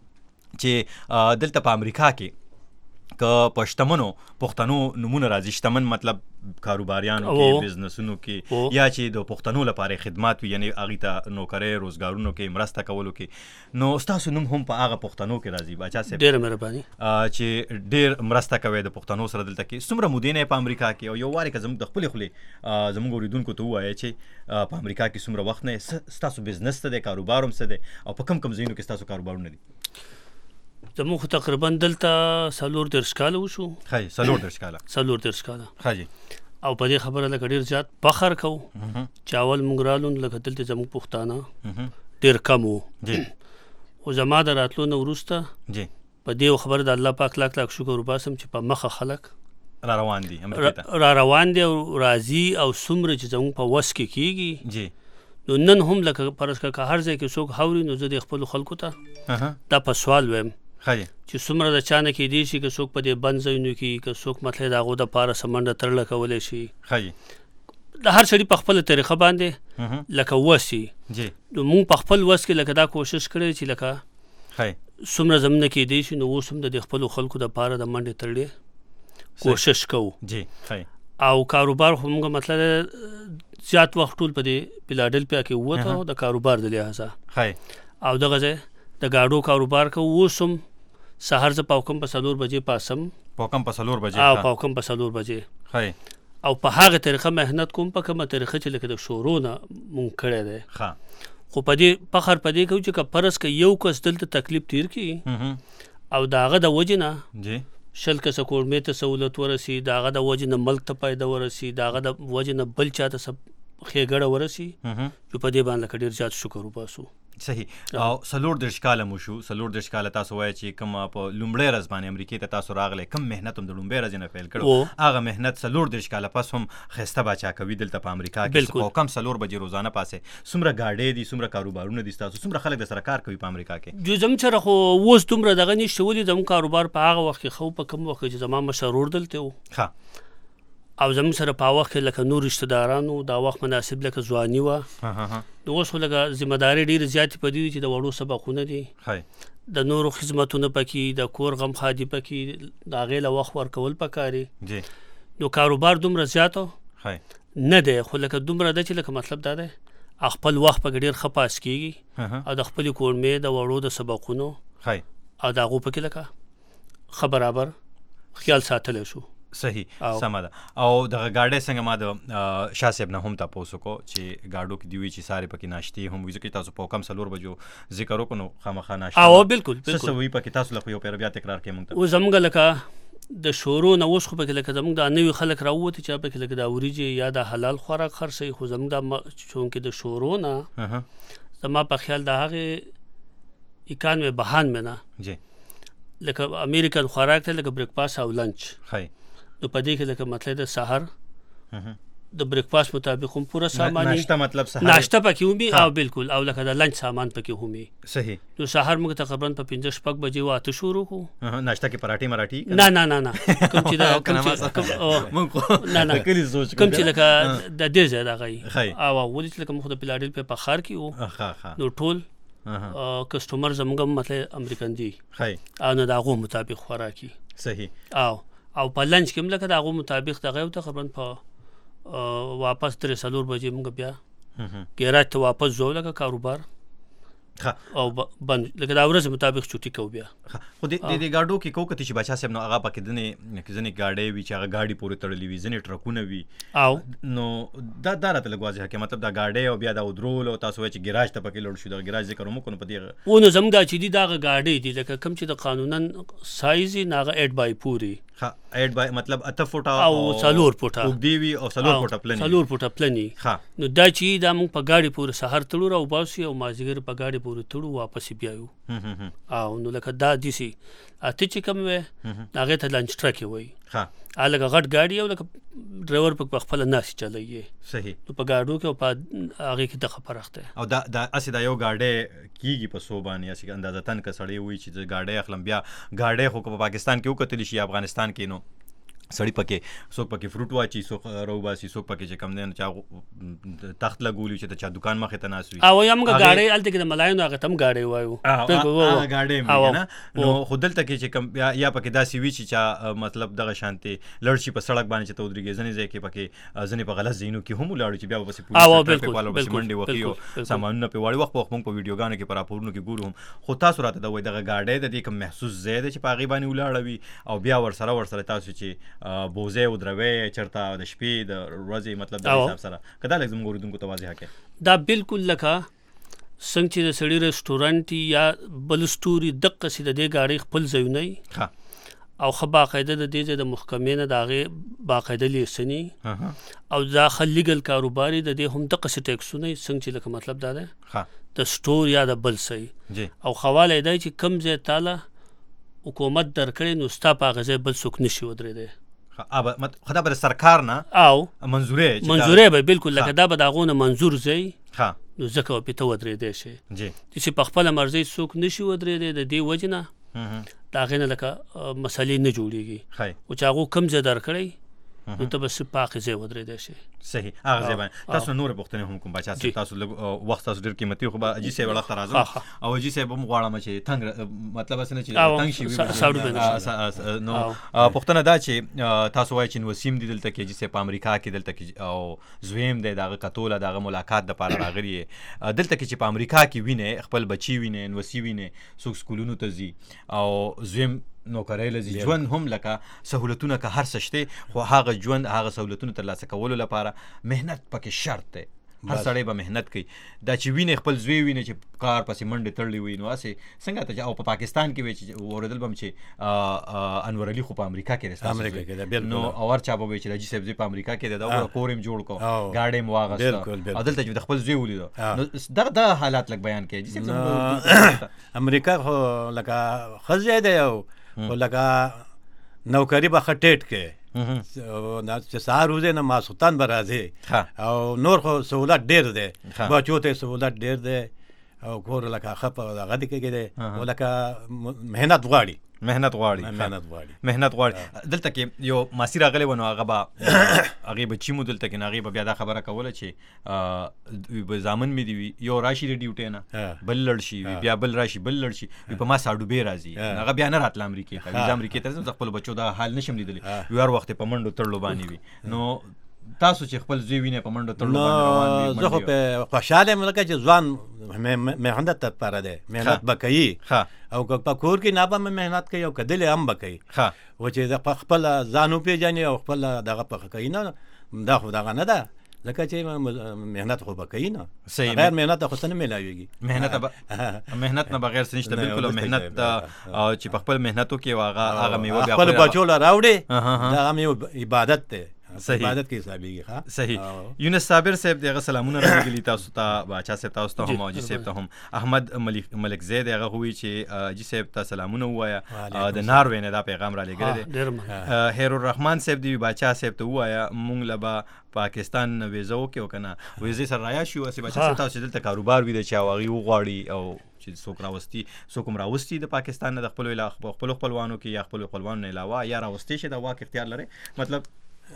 Speaker 2: چې دلته په امریکا کې که په شتمنو پښتنو نومونه راځي شتمن مطلب کاروباریانو کې بزنسونو کې یا چې د پښتنو لپاره خدمات وي یعنی هغې ته نوکرۍ روزګارونو کې مرسته کولو کې نو ستاسو نوم هم په هغه پښتنو کې راځي باچا صاحب
Speaker 5: ډېره مهرباني
Speaker 2: چې ډېر مرسته کوئ د پښتنو سره دلته کې څومره مودې نه په امریکا کې او یو وارې که زموږ د خپلې خولې زموږ اورېدونکو ته ووایه چې په امریکا کې څومره وخت نه ستاسو بزنس څه دی کاروبار هم څه دی او په کوم کوم ځایونو کې ستاسو کاروبارونه دي
Speaker 5: زموږ خو تقریبا دلته څلور دېرش کاله وشو
Speaker 2: ښه څلور دېرش کاله
Speaker 5: څلور دېرش کاله
Speaker 2: ښه جي
Speaker 5: او په دې خبره لکه ډېر زیات فخر کوو چې اول موږ رالو لکه دلته زموږ پښتانه ډېر کم وو خو زما د راتلو نه وروسته په دې خبره د الله پاک لاک لاک شکر وباسم چې په مخه خلک
Speaker 2: را روان دي امریکا ته
Speaker 5: را روان دي او راځي او څومره چې زموږ په وس کې کېږي نو نن هم لکه فرض کړه که هر ځای کې څوک هاوري نو زه د خپلو خلکو ته دا په سوال ویم چې څومره د چا نه کېدی شي که څوک په دې بند ځایونو کې که څوک مطلب د هغو دپاره څه منډه تړله کولی شي د هر سړي په خپله طریقه باندې لکه وس وي نو موږ په خپل وس کې لکه دا کوشش کړی چې لکه څومره زموږ نه کېدی شي نو اوس هم د دې خپلو خلکو دپاره د منډې تړلې کوشش کوو او کاروبار خو موږ مطلب زیات وخت ټول په دې فیلاډلفیا کې ووته د کاروبار د لحاظه او دغه ځای د ګاډو کاروبار کوو اوس هم سهار زه پاوکم په څلور بجې پاسم
Speaker 2: پاوکم په څلور بجې
Speaker 5: او پاوکم په څلور بجې او په هغه طریقه محنت کوم په کومه طریقه چې لکه د شورو نه مونږ کړی دی خو په دې فخر په دې کوو چې که فرض که یو کس دلته تکلیف تیر کړي او د هغه د وجې نه شل کسه کورمې ته سهولت ورسي د هغه د وجې نه ملک ته فایده ورسي د هغه د وجې نه بل چا ته ښېګړه ورسي چې په دې باندې لکه ډېر زیات شکر وباسو
Speaker 2: صحیح او څلور دېرش کاله مو شو څلور دېرش کاله تاسو وایئ چې کوم په لومړۍ ورځ باندې امریکې ته تاسو راغلی کوم محنت هم د لومړۍ ورځې نه پیل کړو هغه محنت څلور دېرش کاله پس هم ښایسته باچا کوي دلته په امریکا کې او کم څلور بجې روزانه پاسې څومره ګاډۍ دي څومره کاروبارونه دي ستاسو څومره خلک درسره کار کوي په امریکا کې
Speaker 5: جو زموږ سره خو اوس دومره دغه نشته ولې زموږ کاروبار په هغه وخت کې خو په کوم وخت کې چې زما مشر ورور دلته و او زموږ سره په وخت کې لکه نور رشته دارانو دا وخت مناسب لکه ځواني وه نو اوس خو لکه ذمهدارۍ ډېرې زیاتې په دې دي چې د وړو سبقونه دي د نورو خدمتونه پکې د کور غمخا دي پکې د هغې له وخت ورکول پکار دي نو کاروبار دومره زیات نه دی خو لکه دومره ده چې لکه مطلب دا دی خپل وخت پکې ډېر ښه پاس کېږي او د خپلې کورمې د وړو د سبقونو او د هغو پکې لکه ښه برابر خیال ساتلی شو
Speaker 2: صحیح سمه ده او دغه ګاډۍ څنګه ما د شاه صاحب نه هم تپوس وکړو چې ګاډو کې دي وي چې سارې پکې ناشتې هم وي ځکه تاسو په کم څلور بجو ذکر وکړو نو خامخا ناشته
Speaker 5: او بالکل
Speaker 2: څه څه وي پکې تاسو له خو یو پیر بیا تکرار کوي موږ ته
Speaker 5: اوس زموږ لکه د شورو نه اوس خو پکې لکه زموږ دا نوي خلک راووتي چې پکې لکه د وریجې یا د حلال خوراک خرڅوي خو زموږ دا چونکې د شورو نه زما په خیال د هغې اکانوې بهانوې نه لکه امریکن خوراک ته لکه بریکفاست او لنچ نو په دې کې لکه مطلب د سهار د بریکفاست مطابق هم پوره سامان
Speaker 2: ناشته مطلب سهار
Speaker 5: ناشته پکې هم وي او بالکل او لکه د لنچ سامان پکې هم وي
Speaker 2: صحیح
Speaker 5: نو سهار موږ تقریبا په پنځه شپږ بجې واته شروع کړو
Speaker 2: ناشته کې پراټې مراټې
Speaker 5: نه نه نه نه کوم چې دا کوم چې نه نه کوم چې لکه د دې ځای دغه او ولې چې لکه موږ د فیلاډلفیا په ښار کې وو نو ټول کسټمر زموږ مطلب امریکن دي او نو د هغو مطابق خوراکي
Speaker 2: صحیح
Speaker 5: او او په لنچ کې هم لکه د هغو مطابق دغه یو تقریبا په واپس درې څلور بجې موږ بیا ګیراج ته واپس ځو لکه کاروبار او بند لکه دا ورځ مطابق چوټي کوو بیا
Speaker 2: خو د دې ګاډو کې کوم کتي چې بچا صاحب نو هغه پکې ځنې ځنې ګاډۍ وي چې هغه ګاډي پورې تړلې وي ځنې ټرکونه وي
Speaker 5: او
Speaker 2: نو دا دا راته لږ واضح کړه مطلب دا ګاډۍ او بیا دا ودرول او تاسو وایئ چې ګیراج ته پکې لوړ شو دا ګیراج ذکر مو کوو په دې
Speaker 5: او نو زموږ دا چې دي دا ګاډۍ دي لکه کوم چې د قانونن سایز یې ناغه ایټ بای پوري
Speaker 2: ها ایټ بای مطلب اته فوټه
Speaker 5: او څلور فوټه
Speaker 2: وګدي وي او څلور فوټه پلني
Speaker 5: څلور فوټه پلني نو دا چې دا موږ په ګاډي پورې سهار تړو او باسي او مازیګر په ګاډي پورې تړو واپس بیا یو او نو لکه دا دي سي اته چې کوم وې هغه ته لنچ ټرک وي
Speaker 2: ها
Speaker 5: الګ غټ ګاډي او لکه ډرایور په خپل ناس چلایي
Speaker 2: صحیح
Speaker 5: نو په ګاډو کې او په هغه کې د خبرخته
Speaker 2: او دا دا اسی دا یو گاډي کیږي په صوبانه اسی اندازه تن ک سړی وي چې گاډي اخلم بیا گاډي خو په پاکستان کې وکتل شي افغانستان کې نو سړی پکې څوک پکې فروټ واچي څوک روباسي څوک پکې چې کم دی نو چا تخت لګولي چې چا دکان مخې ته ناس وي
Speaker 5: او یم ګاډي الته کې د ملایانو هغه تم ګاډي وایو
Speaker 2: هغه ګاډي مې نه نو خودل ته کې چې کم یا پکې داسي وی چې چا مطلب دغه شانتي لړشي په سړک باندې چې ته ودرېږي ځنې ځای کې پکې ځنې په غلط ځینو کې هم ولاړو چې بیا وبسې
Speaker 5: پولیس
Speaker 2: والو بس منډي وکيو سامانونه په وړي وخت په موږ په ویډیوګانو کې پر راپورونو کې ګورو خو تاسو راته دا وای دغه ګاډي د دې کوم محسوس ځای دی چې په هغې باندې ولاړه وي او بیا ورسره ورسره تاسو چې بوزه دروي چرته د شپې د ورځې مطلب د حساب سره کدا لږ زموږ اوریدونکو ته واضح کړي
Speaker 5: دا بالکل لکه څنګه چې د سړي ریسټورانټ یا بل سټوري دقه سي د دې ګاډي خپل ځایونه او ښه باقاعده د دې ځای د محکمې نه د هغې باقاعده لیسني او دا ښه لیګل کاروبار د دې هم دقسې ټیکسونه یې څنګه چې لکه مطلب دا دی د سټور یا د بل څه او خواله یې دی چې کوم ځای تاله حکومت درکړی نو ستا په هغه ځای بل څوک نشي ودرېدی
Speaker 2: خدا به د سرکار نه
Speaker 5: او
Speaker 2: منظورې
Speaker 5: منظورې به بالکل لکه دا به د هغو نه منظور ځای نو ځکه به پې ته ودرېدی شي چې په خپله مرضۍ څوک نشي ودرېدی د دې وجې نه د هغې نه لکه مسلې نه جوړېږي او چې هغو کوم ځای درکړی نو ته به څه په هغې ځای ودرېدی شي
Speaker 2: صحیح هغه ځای باندې تاسو نورې پوښتنې هم کوم باچا صاحب تاسو لږ وخت تاسو ډېر قیمتي خو به حاجي صاحب وړاندې راځم او حاجي صاحب هم غواړم چې تنګ مطلب هسې نه چې تنګ شي نو پوښتنه دا چې تاسو وایئ چې وسیم دي دلته کې حاجي صاحب په امریکا کې دلته کې او زویم دی د هغه کتوله د هغه ملاقات دپاره راغلي یې دلته کې چې په امریکا کې وینې خپل بچي وینې نوسي وینې څوک سکولونو ته ځي او زویم نوکرۍ لځي ژوند هم لکه سهولتونه که هر څه شته خو هغه ژوند هغه سهولتونو ترلاسه کولو لپاره مهنت پکې شرط دی هر سړی به محنت کوي دا چې وینې خپل زوی وینې چې کار پسې منډې تړلې وي نو هسې څنګه ته او په پاکستان کې وی چې اورېدل به م چې انور علي خو په امریکا کې دی نو اور چا به وایي چې حاجي صاحب زوی په امریکا کې دی دا وګوره کور یې م جوړ کړو ګاډی م واخېسته او دلته چې د خپل زوی ولیدو نو دغه دغه حالات لږ بیان کړئ حاجي صاحب
Speaker 3: امریکا خو لکه ښه ځای دی او خو لکه نوکري به ښه ټیټ کې چې سهار وځې نه ماسخوتن به راځې او نور خو سهولت ډېر دی بچو ته سهولت ډېر دی او کور لکه ښه په هغه دې کې دی او لکه محنت غواړي
Speaker 2: محنت غواړي
Speaker 3: محنت غواړي
Speaker 2: محنت غواړي دلته کې یو ماسي راغلی و نو هغه به هغې بچي مو دلته کې نو هغې به بیا دا خبره کوله چې زامن مې دي وي یو راشي د ډیوټۍ نه بل لړ شي بیا بل راشي بل لړ شي وي په ما ساډوبې راځي هغه بیا نه راتله امریکې ته ویزه امریکې ته ځم زه خپلو بچو دغه حال نشم لیدلی وي هر وخت یې په منډو تړلو باندې وي نو تاسو چې خپل زوی وینئ په منډو تړلو باندې روان وي
Speaker 3: زه خو پې خوشحاله یم لکه چې ځوان محنت لپاره دی محنت به کوي او که په کور کې نه به مې محنت کوي او که دلې هم به کوي و چې د خپله ځان وپېژني او خپله دغه پخه کوي نه دا خو دغه نه ده ځکه چې محنت خو به کوي نه غیر محنت خو څه نه میلاویږي
Speaker 2: محنت نه بغیر څه نشته بالکل محنت چې په خپل محنت وکړي هغه هغه میوه بیا
Speaker 3: خپل بچو له راوړي دغه مې عبادت دی
Speaker 2: صحیح
Speaker 3: عبادت کې حسابېږي ښه
Speaker 2: صحیح یونس صابر صاحب د هغه سلامونه راغلي تاسو ته باچا صاحب تاسو ته هم حاجي صاحب ته هم احمد ملک زی د هغه وایي چې حاجي صاحب ته سلامونه ووایه د ناروې نه دا پیغام را لېږلی دی هیر الرحمن صاحب دی باچا صاحب ته ووایه مونږ له به پاکستان نه ویزه وکړو که نه ویزې سره رایه شو هسې باچا صاحب تاسو چې دلته کاروبار وي دی چې هغوی وغواړي او چې څوک راوستي څوک هم راوستي د پاکستان نه د خپلو خپلو خپلوانو کې یا خپلو خپلوانو نه علاوه یا راوستي شي د واک اختیار لري مطلب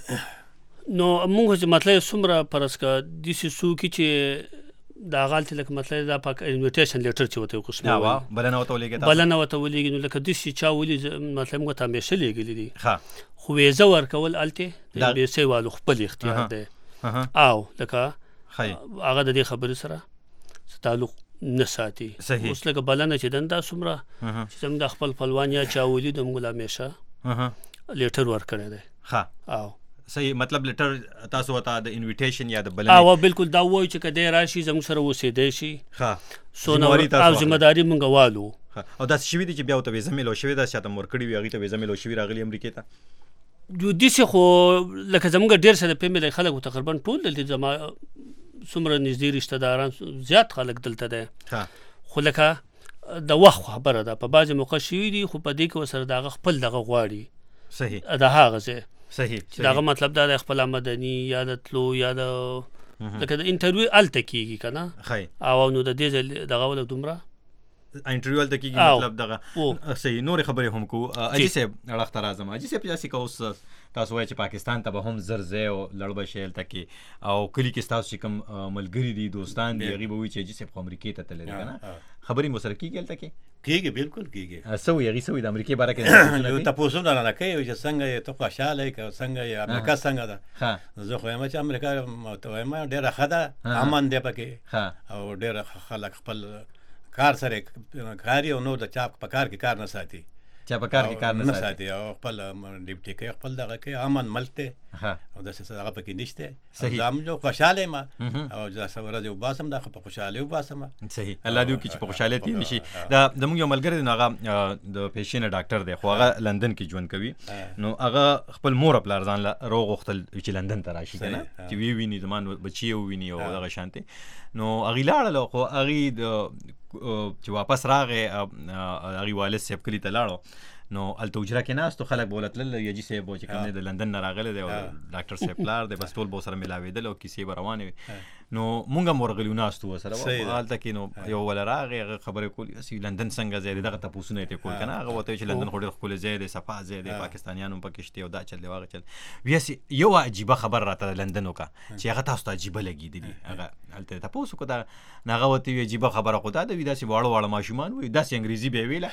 Speaker 5: نو موږ چې مطلب څومره فرض که داسې څوک چې د هغه هلته لکه مطلب دا انویټیشن لیټر چې ورته وقسموي
Speaker 2: بلنه ورته ولېږې
Speaker 5: بلنه ورته ولېږي نو لکه داسې چا ولي مطلب موږ ته همیشه لیږلي دي خو ویزه ورکول هلته د امبیسۍ والو خپل اختیار دی او لکه هغه د دې خبرې سره څه تعلق نه ساتي اوس لکه بلنه چې دنده څومره چې زموږ د خپل خپلوان یا چا ولي د موږ همیشه لیټر ورکړی دی او
Speaker 2: صحیح مطلب لیټر تاسو ورته د انویټیشن یا د بلنې
Speaker 5: او بالکل دا وایي چې که دی راشي زموږ سره اوسېدی شي څونه او ذمهداري موږ والو
Speaker 2: او داسې شوي دي چې بیا ورته ویزه میلو شوې ده چې چاته م ورکړي وي هغوی ته ویزه میلو شوي راغلي امریکې ته
Speaker 5: داسې خو لکه زموږ ډېر سره فیملی خلک تقریبا ټول دلته زما څومره نږدې رشته داران زیات خلک دلته دی خو لکه د وخت خبره ده په بعضې موقع شوي دي خو په دې کې ورسره د هغه خپل دغه غواړي
Speaker 2: صحیح
Speaker 5: د هغه ځای
Speaker 2: صحیح
Speaker 5: دغه مطلب دا د خپل مدني یا د تلو یا د لکه د انټرویو هلته کېږي که نه او نو د دې ځای دغه ولک دومره
Speaker 2: انټرویو هلته کېږي مطلب دغه صحیح نورې خبرې هم کوو حاجي صاحب اړخ ته راځم حاجي صاحب داسې که اوس تاسو وایئ چې پاکستان ته به هم زر ځای او لړ به شئ هلته کې او کلي کې ستاسو چې کوم ملګري دي دوستان دي هغوی به وایي چې حاجي صاحب خو امریکې ته تللی دی که نه خبرې مو سره کېږي هلته کې
Speaker 3: کېږي بالکل کېږي
Speaker 2: څه وایي هغوی څه وایي د امریکې باره کې
Speaker 3: تپوسونه رانه کوي چې څنګه یې ته خوشحاله یې که څنګه یې امریکا څنګه ده زه خو وایم چې امریکا ته وایم ډېره ښه ده امن دی پکې او ډېره خلک خپل کار سره کاري او نور د چا په کار کې کار نه ساتي
Speaker 2: چا په کار کې کار نه
Speaker 3: ساتي او خپل ډیوټي کوي خپل دغه کوي امن ملک دی او داسې څه هغه پکې نشته دا هم خوشحاله یم او داسې ورځې وباسم دا خو په خوشحالۍ وباسم.
Speaker 2: صحیح الله دې وکړي چې په خوشحالۍ تېر شي. دا زموږ یو ملګری دی نو هغه د پیشې نه ډاکټر دی خو هغه لندن کې ژوند کوي نو هغه خپل مور پلار ځان له روغ غوښتل چې لندن ته راشي که نه چې ویې ویني زما بچي یې وویني او دغه شانتې نو هغې لاړله خو هغې چې واپس راغی هغې والد صاحب کلي ته لاړو نو هلته حجره کې ناستو خلک به ورته تلل یجي صاحب و چې کوم دی د لندن نه راغلی دی او ډاکټر صاحب پلار دی بس ټول به ورسره ملاوېدل او کیسې به روانې وې نو مونږ هم ورغلي ناستو ورسره هلته کې نو یو وله راغی هغه خبرې کولې هسې لندن څنګه ځای دی دغه تپوسونه یې ترې کول که نه هغه ورته وایي چې لندن خو ډېر ښکلی ځای دی صفا ځای دی پاکستانیان هم پکې شته او دا چل دی او هغه چل وی هسې یو عجیبه خبر راته د لندن وکړه چې هغه تاسو ته عجیبه لګېدلي هغه هلته یې تپوس وکړه دا نو هغه ورته وي عجیبه خبره خو دا ده وي داسې واړه واړه ماشومان وي داسې انګریزي به یې ویله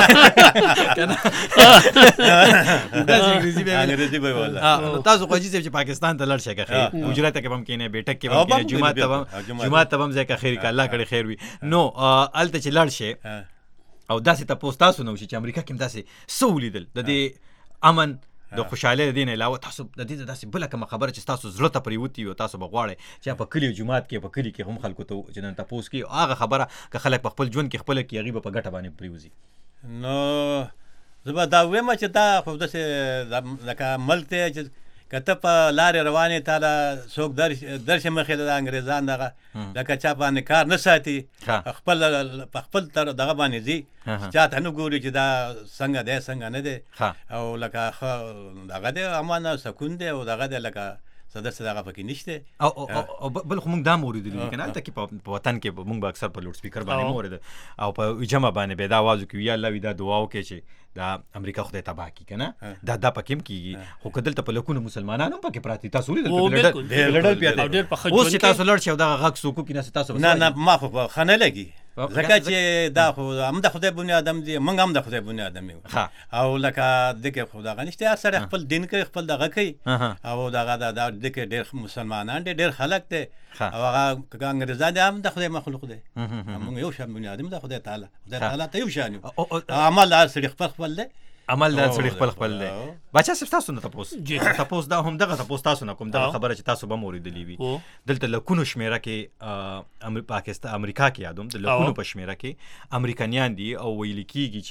Speaker 3: انګریزي به ویله
Speaker 2: تاسو خو حاجي صاحب چې پاکستان ته لاړ شئ که خیر حجره ته کې به هم کښېنئ بیټک کې به هم کښېنئ جومات ته به جومات ته به هم ځای که خیر که الله کړې خیر وي نو هلته چې لاړ شئ او داسې تپوس تاسو نه وشي چې امریکا کې هم داسې څه ولیدل د دې امن د خوشحالۍ د دې نه علاوه تاسو د دې داسې بله کومه خبره چې تاسو زړه ته پرېوتي وي او تاسو به غواړئ چې په کلي جومات کې په کلي کې هم خلکو ته چې نن تپوس کوي هغه خبره که خلک په خپل ژوند کې خپله کړي هغوی به په ګټه باندې پرېوځي.
Speaker 3: نو زه به دا ووایم چې دا خو داسې لکه ملک دی چې که ته په لارې روانې تا له څوک درشي مخې د انګریزان دغه لکه چا باندې کار نه ساتي خپل په خپل دغه باندې ځي چا ته نه ګوري چې دا څنګه دی څنګه نه دی او لکه ښه دغه دی امان او سکون دی او دغه دی لکه څه داسې دغه پکې نشته
Speaker 2: او بل خو موږ دا هم اورېدلي دي که نه هلته کې په وطن کې موږ به اکثر په لوډ سپیکر باندې هم اورېده او په جمع باندې به یې دا آواز وکړي یا الله وي دا دعا وکړئ چې دا امریکا خدای تباه کړي که نه دا دا پکې هم کېږي خو که دلته په لکونو مسلمانان هم پکې پراته دي تاسو ولیدل اوس چې تاسو لاړ شئ او دغه غږ څوک وکړي ناسې تاسو
Speaker 3: نه نه ما خو ښه نه لګي ځکه چې دا خو هم د خدای بني ادم دي موږ هم د خدای بني ادم یو او لکه دغه خو دغه نشته هر سړی خپل دین کوي خپل دغه کوي او دغه دا دغه ډېر مسلمانان دي ډېر خلک دي او هغه انګریزان هم د خدای مخلوق دي موږ یو شان بني ادم د خدای تعالی خدای تعالی ته یو شان یو عمل هر سړي خپل خپل دی
Speaker 2: عمل د سړي خپل خپل دی باچا صاحب تاسو نه تپوس تپوس دا هم دغه تپوس تاسو نه کوم دغه خبره چې تاسو به هم اورېدلې وي دلته لکونو شمېره کې پاکستان امریکا کې یادوم د لکونو په شمېره کې امریکایان دي او ویل کېږي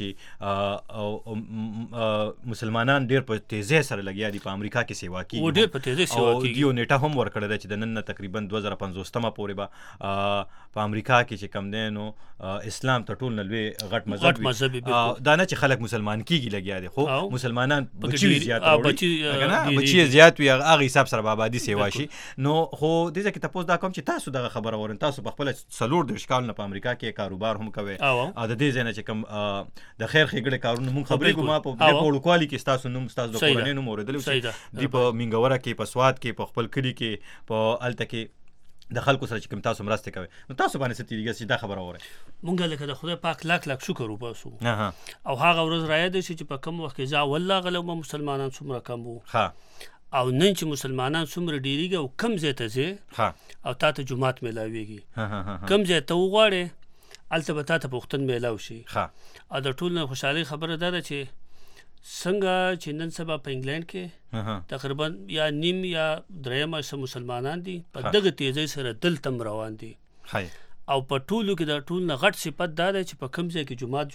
Speaker 2: چې مسلمانان ډېر په تیزۍ سره لګیا دي په امریکا کې سیوا کېږي او دیو نیټه هم ورکړې ده چې د نن نه تقریبا دوه زره پنځوستمه پورې به په امریکا کې چې کم دی نو اسلام تر ټولو نه لوی غټ مذهب وي دا نه چې خلک مسلمان کېږي لګیا دي خو مسلمانان بچي زیات وروړي بچي زیات وي هغه حساب سره به آبادي سیوا شي نو خو دې ځای کې تپوس دا کوم چې تاسو دغه خبره اورئ تاسو په خپله څلور دېرش کالونه په امریکا کې کاروبار هم کوئ او د دې ځای نه چې کوم د خیر ښېګړې کارونه مونږ خبرې کوو ما په ډېر په وړوکوالي کې ستاسو نوم ستاسو د کورنۍ نوم اورېدلی چې دوی په مینګوره کې په سوات کې په خپل کلي کې په هلته کې د خلکو سره چې کوم تاسو مرستې کوئ نو تاسو باندې څه تېرېږي چې دا خبره اورئ
Speaker 5: مونږ لکه د خدای پاک لاک لاک شکر وباسو او هغه ورځ رایاده شي چې په کوم وخت کې زه اول راغلی وم مسلمانان څومره کم وو او نن چې مسلمانان څومره ډېرېږي او کم ځای ته ځې او تا ته جومات میلاویږي کم ځای ته وغواړې هلته به تا ته پوښتن میلاو شي او د ټول نه خوشحالۍ خبره دا ده چې څنګه چې نن سبا په انګلینډ کې تقریبا یا نیم یا درېیمه څه مسلمانان دي په دغه تیزۍ سره دلته هم روان دي او په ټولو کې د ټول نه غټ صفت دا دی چې په کوم ځای کې جومات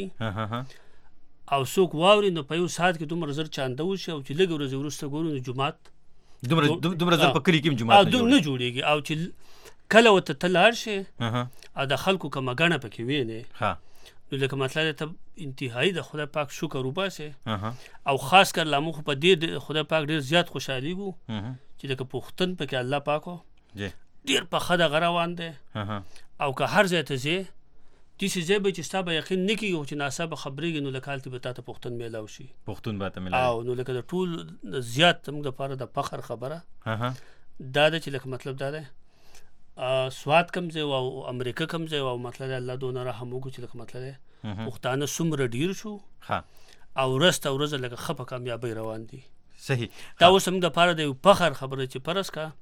Speaker 5: جوړېږي او څوک واوري نو په یو ساعت کې دومره زر چانده وشي او چې لږ ورځې وروسته ګورو نو جومات
Speaker 2: دومره زر په کلي کې هم جومات
Speaker 5: نه جوړېږي او چې کله ورته ته لاړ شې او د خلکو کومه ګڼه پکې وینې نو لکه مطلب ته انتهایی د خدای پاک شکر وباسې او خاص کر لا موږ په دې خدای پاک ډېر زیات خوشحالېږو چې لکه پښتون پکې الله پاک ډېر په ښه دغه روان دی او که هر ځای ته ځې داسې ځای به چې ستا به یقین نه کېږي چې ناڅاپه خبرېږي نو لکه هلته به تا ته پښتون میلاو شي
Speaker 2: پښتون به ته میلاو
Speaker 5: او نو لکه د ټول زیات زموږ دپاره د فخر خبره دا ده چې لکه مطلب دا دی سوات کم ځای او امریکا کم ځای او مطلب الله دونه رحم وکړو چې لکه مطلب پښتانه څومره ډېر شو او ورځ ته ورځ لکه ښه په کامیابۍ روان دي
Speaker 2: صحیح
Speaker 5: دا اوس زموږ دپاره د یو فخر خبره چې فرض کا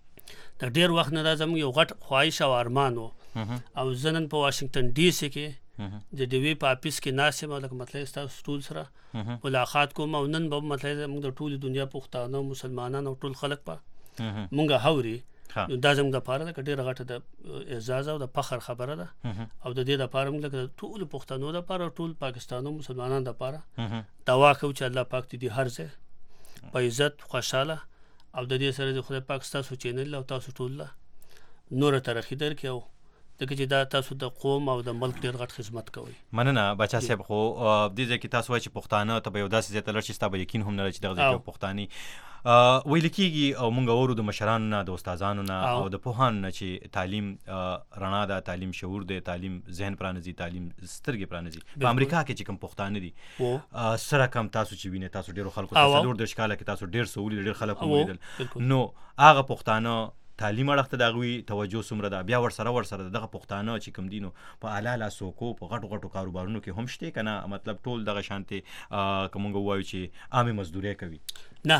Speaker 5: د ډېر وخت نه دا زموږ یو غټ خواهش او ارمان و او زه نن په واشنګټن ډي سي کې د ډیوې په اپیس کې ناست یم لکه مطلب ستاسو ټول سره ملاقات کوم او نن به مطلب موږ د ټولې دنیا پښتانه مسلمانان او ټول خلک په موږ هوري دا زموږ دپاره ده که ډېره غټه د اعزاز او د فخر خبره ده او د دې دپاره موږ لکه د ټولو پښتنو دپاره ټول پاکستانو مسلمانانو دپاره دعا کوو چې الله پاک دې دې هر ځای په عزت خوشحاله او د دې سره د خدای پاک ستاسو چینل او تاسو ټول له نوره ترقي درکړي او ځکه چې دا تاسو د قوم او د ملک ډېر غټ خدمت کوئ.
Speaker 2: مننه باچا صاحب. خو دې ځای کې تاسو وایئ چې پښتانه ته به یو داسې ځای ته لاړ شي ستا به یقین هم نه لري چې دغه ځای کې پښتاني ویل کېږي او موږ اورو د مشرانو نه د استادانو نه او د پوهانو نه چې تعلیم رڼا ده، تعلیم شعور دی، تعلیم ذهن پرانیزي، تعلیم سترګې پرانیزي. په امریکا کې چې کوم پښتانه دي سره کم تاسو چې وینئ تاسو ډېرو خلکو ته څلور دېرش کاله کې تاسو ډېر څه ولید، ډېر خلک هم ولیدل، نو هغه پښتانه تعلیم اړخ ته د هغوی توجه څومره ده؟ بیا ورسره ورسره دغه پښتانه چې کوم دي نو په اعلی اعلی څوکو په غټو غټو کاروبارونو کې هم شته که نه؟ مطلب ټول دغه شانتې که موږ ووایو چې عامې مزدورۍ کوي؟
Speaker 5: نه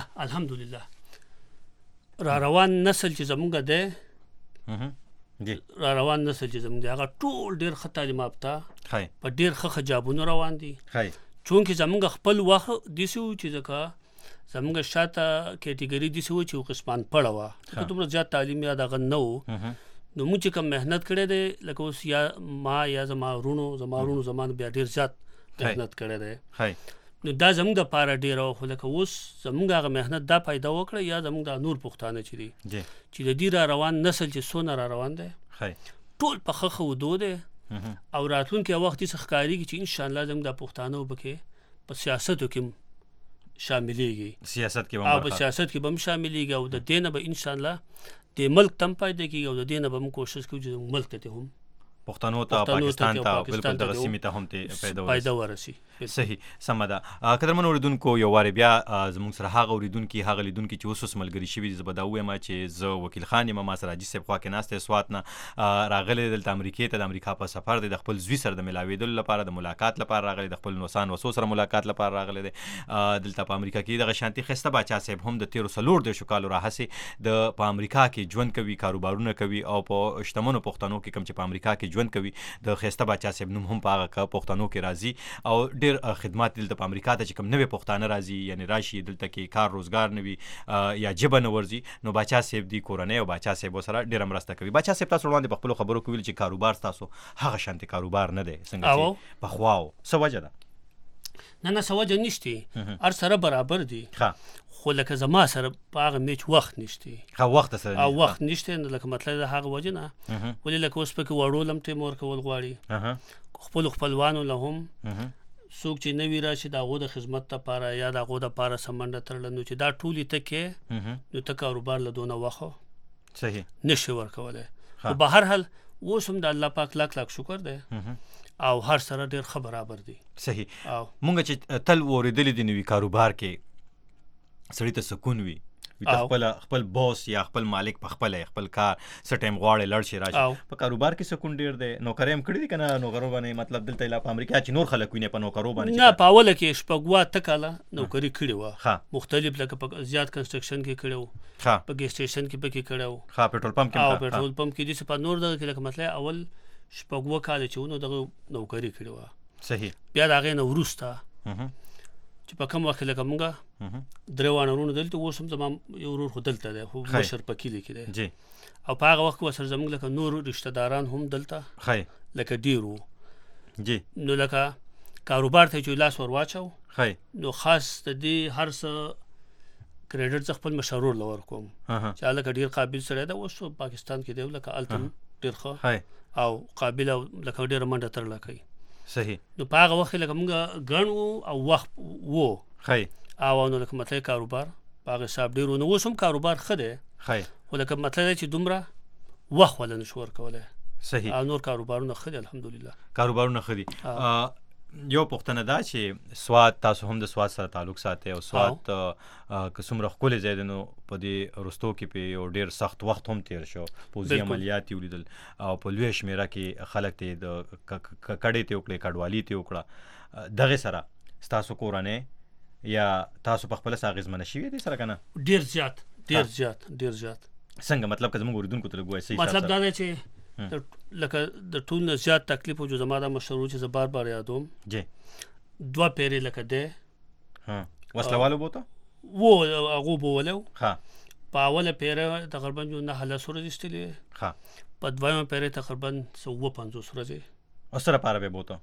Speaker 5: الحمدلله را روان نسل چې زموږ دی را روان نسل چې زموږ دی هغه ټول ډېر ښه تعلیم یافته په ډېر ښه ښه جابونو روان دي. چونکې زموږ خپل وخت داسې و چې ځکه زموږ شاته کیټګري داسې و چې قسمان پړه وه، ځکه دومره زیات تعلیم یا دغه نه و. نو موږ چې کوم محنت کړی دی لکه اوس یا ما یا زما وروڼو زما وروڼو زما بیا ډېر زیات محنت کړی دی، نو دا زموږ دپاره ډېره وه. خو لکه اوس زموږ هغه محنت دا فایده وکړه یا زموږ دا نور پښتانه چې دي چې د دې را روان نسل چې څونه را روان دی ټول په ښه ښه ودو دی او راتلونکی وخت داسې ښکارېږي چې انشاءالله زموږ دا پښتانه به کې په سیاستو کې شاملېږي،
Speaker 2: سیاست کې
Speaker 5: او په سیاست کې به هم شاملېږي او د دې نه به انشاءالله د ملک ته هم فایده کېږي او د دې نه به موږ کوشش کوو چې ملک ته هم
Speaker 2: پښتنو ته پاکستان ته بالکل دغه سیمې ته هم
Speaker 5: فایده ورسي.
Speaker 2: صحیح، سمه ده. قدرمن اورېدونکو یو وارې بیا زموږ سره هغه اورېدونکي هغه لیدونکي چې اوس اوس ملګري شوي دي، زه به دا ووایم چې زه وکیل خان یم، ما سره حاجي صاحب خوا کې ناست دی سوات نه راغلی دلته امریکې ته، د امریکا په سفر دی، د خپل زوی سره د ملاوېدلو لپاره د ملاقات لپاره راغلی، د خپل نوسان وسو سره ملاقات لپاره راغلی دی دلته په امریکا کې. دغه شانتي ښایسته باچا صاحب هم د تېرو څلور دېرشو کالو راهسې د په امریکا کې ژوند کوي، کاروبارونه کوي او په شتمنو پښتنو کې کوم چې په امریکا کې ژوند کوي د ښایسته باچا صاحب نوم هم په هغه پښتنو کې راځي او ډېر خدمات دلته په امریکا ته چې کوم نوې پښتانه راځي یعنې راشي دلته کې کار روزګار نه وي یا ژبه نه ورځي، نو باچا صاحب دی کورنۍ او باچا صاحب ورسره ډېره مرسته کوي. باچا صاحب تاسو وړاندې په خپلو خبرو کې ویل چې کاروبار ستاسو هغه شانتې کاروبار نه دی څنګه چې پخوا و، څه وجه ده؟
Speaker 5: نه نه څه وجه نشته، هر سره برابر دي، خو لکه زما سره په هغه میچ وخت نشته.
Speaker 2: ښه وخت سره
Speaker 5: او وخت نشته، نو لکه مطلب د هغه وجه نه ولې لکه اوس پکې وړو لم ټیم ورکول غواړي، خپلو خپلوانو له هم څوک چې نوي راشي د هغو د خدمت دپاره یا د هغو دپاره څه منډه تړله، نو چې دا ټولې ته کې نو ته کاروبار له دونه وخت
Speaker 2: صحیح
Speaker 5: نشي ورکولی. خو به هر حال اوس هم د الله پاک لاک لاک شکر دی او هر سره ډېر ښه برابر دی.
Speaker 2: صحیح. مونږ چې تل اورېدلي دي نوي کاروبار کې سړي ته سکون وي، خپل خپل بوس یا خپل مالک په خپل خپل کار څه ټایم غواړي لاړ شي راشي. په کاروبار کې سکون ډېر دی. نوکرۍ هم کړي دي که نه نوکرو باندې؟ مطلب دلته لا په امریکا چې نور خلک ویني په نوکرو باندې؟
Speaker 5: نه، په اوله کې شپږ اته کاله نوکري کړې وه، مختلف لکه په زیات کنسټرکشن کې کړی و، په ګیس سټیشن کې پکې کړی و،
Speaker 2: ښه پیټرول پمپ کې
Speaker 5: او پیټرول پمپ کې داسې په نور دغه کې لکه مطلب اول شپږ اووه کاله چې و نو دغه نوکري کړې وه.
Speaker 2: صحیح.
Speaker 5: بیا د هغې نه وروسته چې په کوم وخت کې لکه مونږه درې واړه وروڼو دلته، اوس هم زما یو ورور خو دلته دی، خو مشر په کلي کې دی، او په هغه وخت کې ورسره زموږ لکه نور رشته داران هم دلته لکه ډېر وو. نو لکه کاروبار ته چې لاس ور واچو نو خاص د دې هر څه کریډټ زه خپل مشر ورور له ورکوم چې هلکه ډېر قابل سړی دی، اوس پاکستان کې دی، لکه هلته ډېر ښه او قابل او لکه ډېره منډه تړله کوي.
Speaker 2: صحیح.
Speaker 5: نو په هغه وخت کې لکه مونږ ګڼ وو او وخت وو او نو لکه مطلب کاروبار په هغه حساب ډېر و. نو اوس هم کاروبار ښه دی، خو لکه مطلب دی چې دومره وخت وله نشو ورکولی.
Speaker 2: صحیح.
Speaker 5: او نور کاروبارونه ښه دي الحمدلله.
Speaker 2: کاروبارونه ښه دي. یو پوښتنه دا چې سوات تاسو هم د سوات سره تعلق ساتئ او سوات که څومره ښکلی ځای دی نو په دې وروستو کې پې یو ډېر سخت وخت هم تېر شو، پوځي عملیات یې ولیدل او په لویه شمېره کې خلک ته د کډې ته وکړې، کډوالي ته وکړه. دغې سره ستاسو کورنۍ یا تاسو په خپله څه اغېزمنه شوي دي سره که نه؟
Speaker 5: ډېر زیات ډېر زیات ډېر زیات.
Speaker 2: څنګه مطلب که زموږ اورېدونکو ته لږ ووایئ؟
Speaker 5: مطلب دا دی چې لکه د ټول نه زیات تکلیف او زما د مشرو چې زه بار بار یادوم
Speaker 2: جی
Speaker 5: دوه پیرې لکه دی
Speaker 2: ها وسلوالو بوته
Speaker 5: و هغه بولو
Speaker 2: ها
Speaker 5: په اوله پیره تقریبا جو نه هله سورې استلې
Speaker 2: ها
Speaker 5: په دویمه پیره تقریبا سو پنځوس ورځې
Speaker 2: اوسره پاره به بوته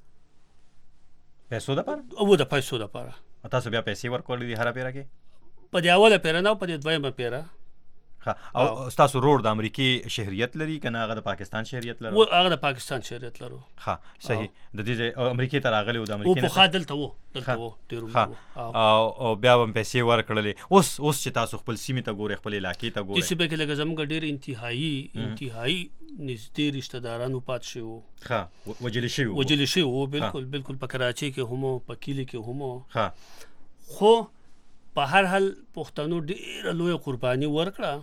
Speaker 2: پیسو ده پاره
Speaker 5: او د پیسو ده پاره
Speaker 2: تاسو بیا پیسې ورکولې دي هر پیره کې
Speaker 5: په دی اوله پیره نه په دی دویمه پیره
Speaker 2: ها او تاسو رور د امریکای شهریت لري کنه هغه د پاکستان شهریت لري
Speaker 5: او هغه د پاکستان شهریت لرو
Speaker 2: ها صحیح د دې امریکای ته راغلی او د امریکای
Speaker 5: او په خادل ته وو دلته وو ډیرو
Speaker 2: او او بیا هم پیسې ورکړلې اوس اوس چې تاسو خپل سیمه ته ګوري خپل علاقې ته ګوري
Speaker 5: چې به کې لګ زموږ ډیر انتهایی انتهایی نږدې رشتہ دارانو پات شو
Speaker 2: ها وجلی شو
Speaker 5: وجلی شو بالکل بالکل په کراچي کې هم په کلی کې هم
Speaker 2: ها
Speaker 5: خو په هر حال پښتنو ډیر لوی قرباني ورکړه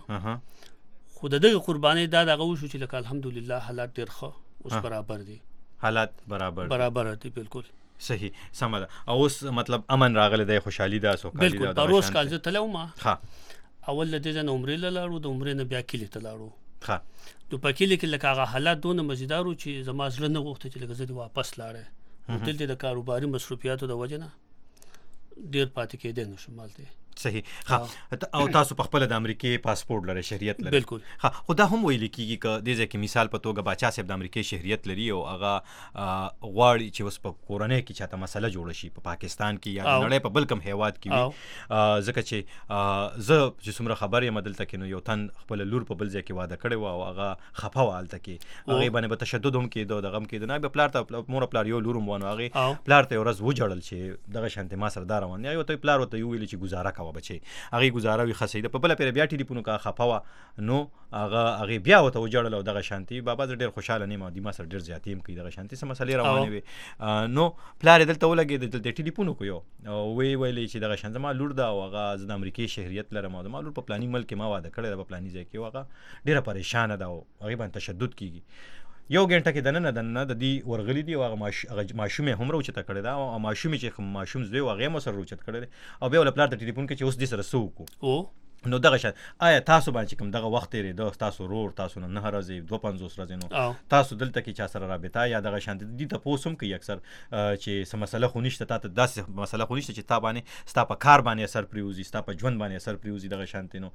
Speaker 5: خو د دغه قرباني دا دغه وشو چې لکه الحمدلله حالات ډیر ښه اوس برابر دي
Speaker 2: حالات برابر
Speaker 5: برابر دي بالکل
Speaker 2: صحیح سم ده اوس مطلب امن راغله د خوشحالي ده سوکالي ده
Speaker 5: بالکل پروس کال ته تلو ما
Speaker 2: ها
Speaker 5: اول د دې نه عمرې لاړو د عمرې نه بیا کلی ته لاړو
Speaker 2: ها
Speaker 5: نو په کلی کې لکه هغه حالات دونه مزیدارو چې زما زړه نه غوښته چې لکه زه دې واپس لاړم دلته د کاروباري مصروفیاتو د وجه نه ډیر پاتې کېدل نشم مالته
Speaker 2: صحیح ها او تاسو په خپل د امریکای پاسپورت لري شهریت لري
Speaker 5: بالکل
Speaker 2: ها خدا هم ویل کیږي ک د ځکه مثال په توګه باچا صاحب د امریکای شهریت لري او هغه غواړي چې اوس په کورنۍ کې چاته مسله جوړ شي په پاکستان کې یا نړۍ په بل کوم هیواد کې وي ځکه چې زه چې څومره خبر یم دلته کې نو یو تن خپل لور په بل ځای کې واده کړی و او هغه خفه و حالت کې هغه باندې به تشدد هم کېدو دغه هم کېدو نه به پلار ته مور پلار یو لور مو هغه پلار ته ورځ وجړل چې دغه شانته ما سره دار روان یو ته پلار ته ویل چې گزاره کوه بچي هغه گزاره وی خسیده په بل پیر بیا ټلیفون کا خپوا نو هغه هغه بیا وته وجړل او دغه شانتي بابا ډیر خوشاله نه ما دي ما سره ډیر زیاتیم کوي دغه شانتي سم مسلې روانه وي نو پلار دلته ولګي د ټلیفون کو یو وی ویلې چې دغه شانت ما لور دا او هغه د امریکای شهریت لرم او ما لور په پلاني ملک ما واده کړی په پلاني ځای کې هغه ډیره پریشان ده او هغه باندې تشدد کیږي یو غنټه کې دنه دنه د دې ورغلی دی او ماشومه هم روچته کړی دا او ماشومه چې ماشوم زوی هغه مو سره روچت کړی او بیا ول پلار ته ټلیفون کې چې اوس دې سره سوکو
Speaker 5: او
Speaker 2: نو دغه شان آیا تاسو باندې کوم دغه وخت لري د تاسو رور تاسو نه راځي دوه پنځوس ورځې نو تاسو دلته کې چا سره رابطه یا دغه شان دي ته پوسوم کوي اکثر چې سم مسله خو نشته تاسو داسې مسله خو نشته چې تا باندې ستا په کار باندې اثر پریوزي ستا په ژوند باندې اثر پریوزي دغه شانتي نو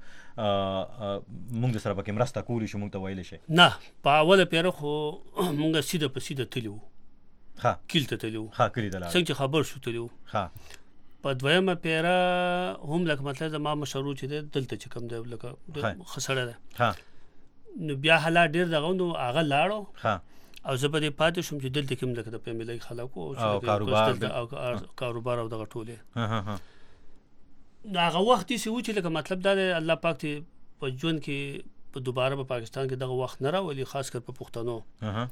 Speaker 2: موږ سره پکې مرسته کولی شو موږ ته ویل شي
Speaker 5: نه په اوله پیره خو موږ سیده په سیده تلو
Speaker 2: ها
Speaker 5: کیلته تلو
Speaker 2: ها کلی دلته
Speaker 5: څنګه خبر شو تلو
Speaker 2: ها
Speaker 5: په دویمه پیره هم لکه مطلب زما مشرو چې دلته چې کوم دی لکه خسړه ده
Speaker 2: ها
Speaker 5: نو بیا حالات ډیر دغه نو هغه لاړو
Speaker 2: ها
Speaker 5: او زه په دې پاتې شوم چې دلته کوم لکه د فیملی خلکو او
Speaker 2: کاروبار
Speaker 5: کاروبار او دغه ټوله
Speaker 2: ها ها ها
Speaker 5: هغه وخت چې و چې لکه مطلب دا الله پاک ته په ژوند کې په دوباره په پاکستان کې دغه وخت نه راولي خاص کر په پښتنو
Speaker 2: ها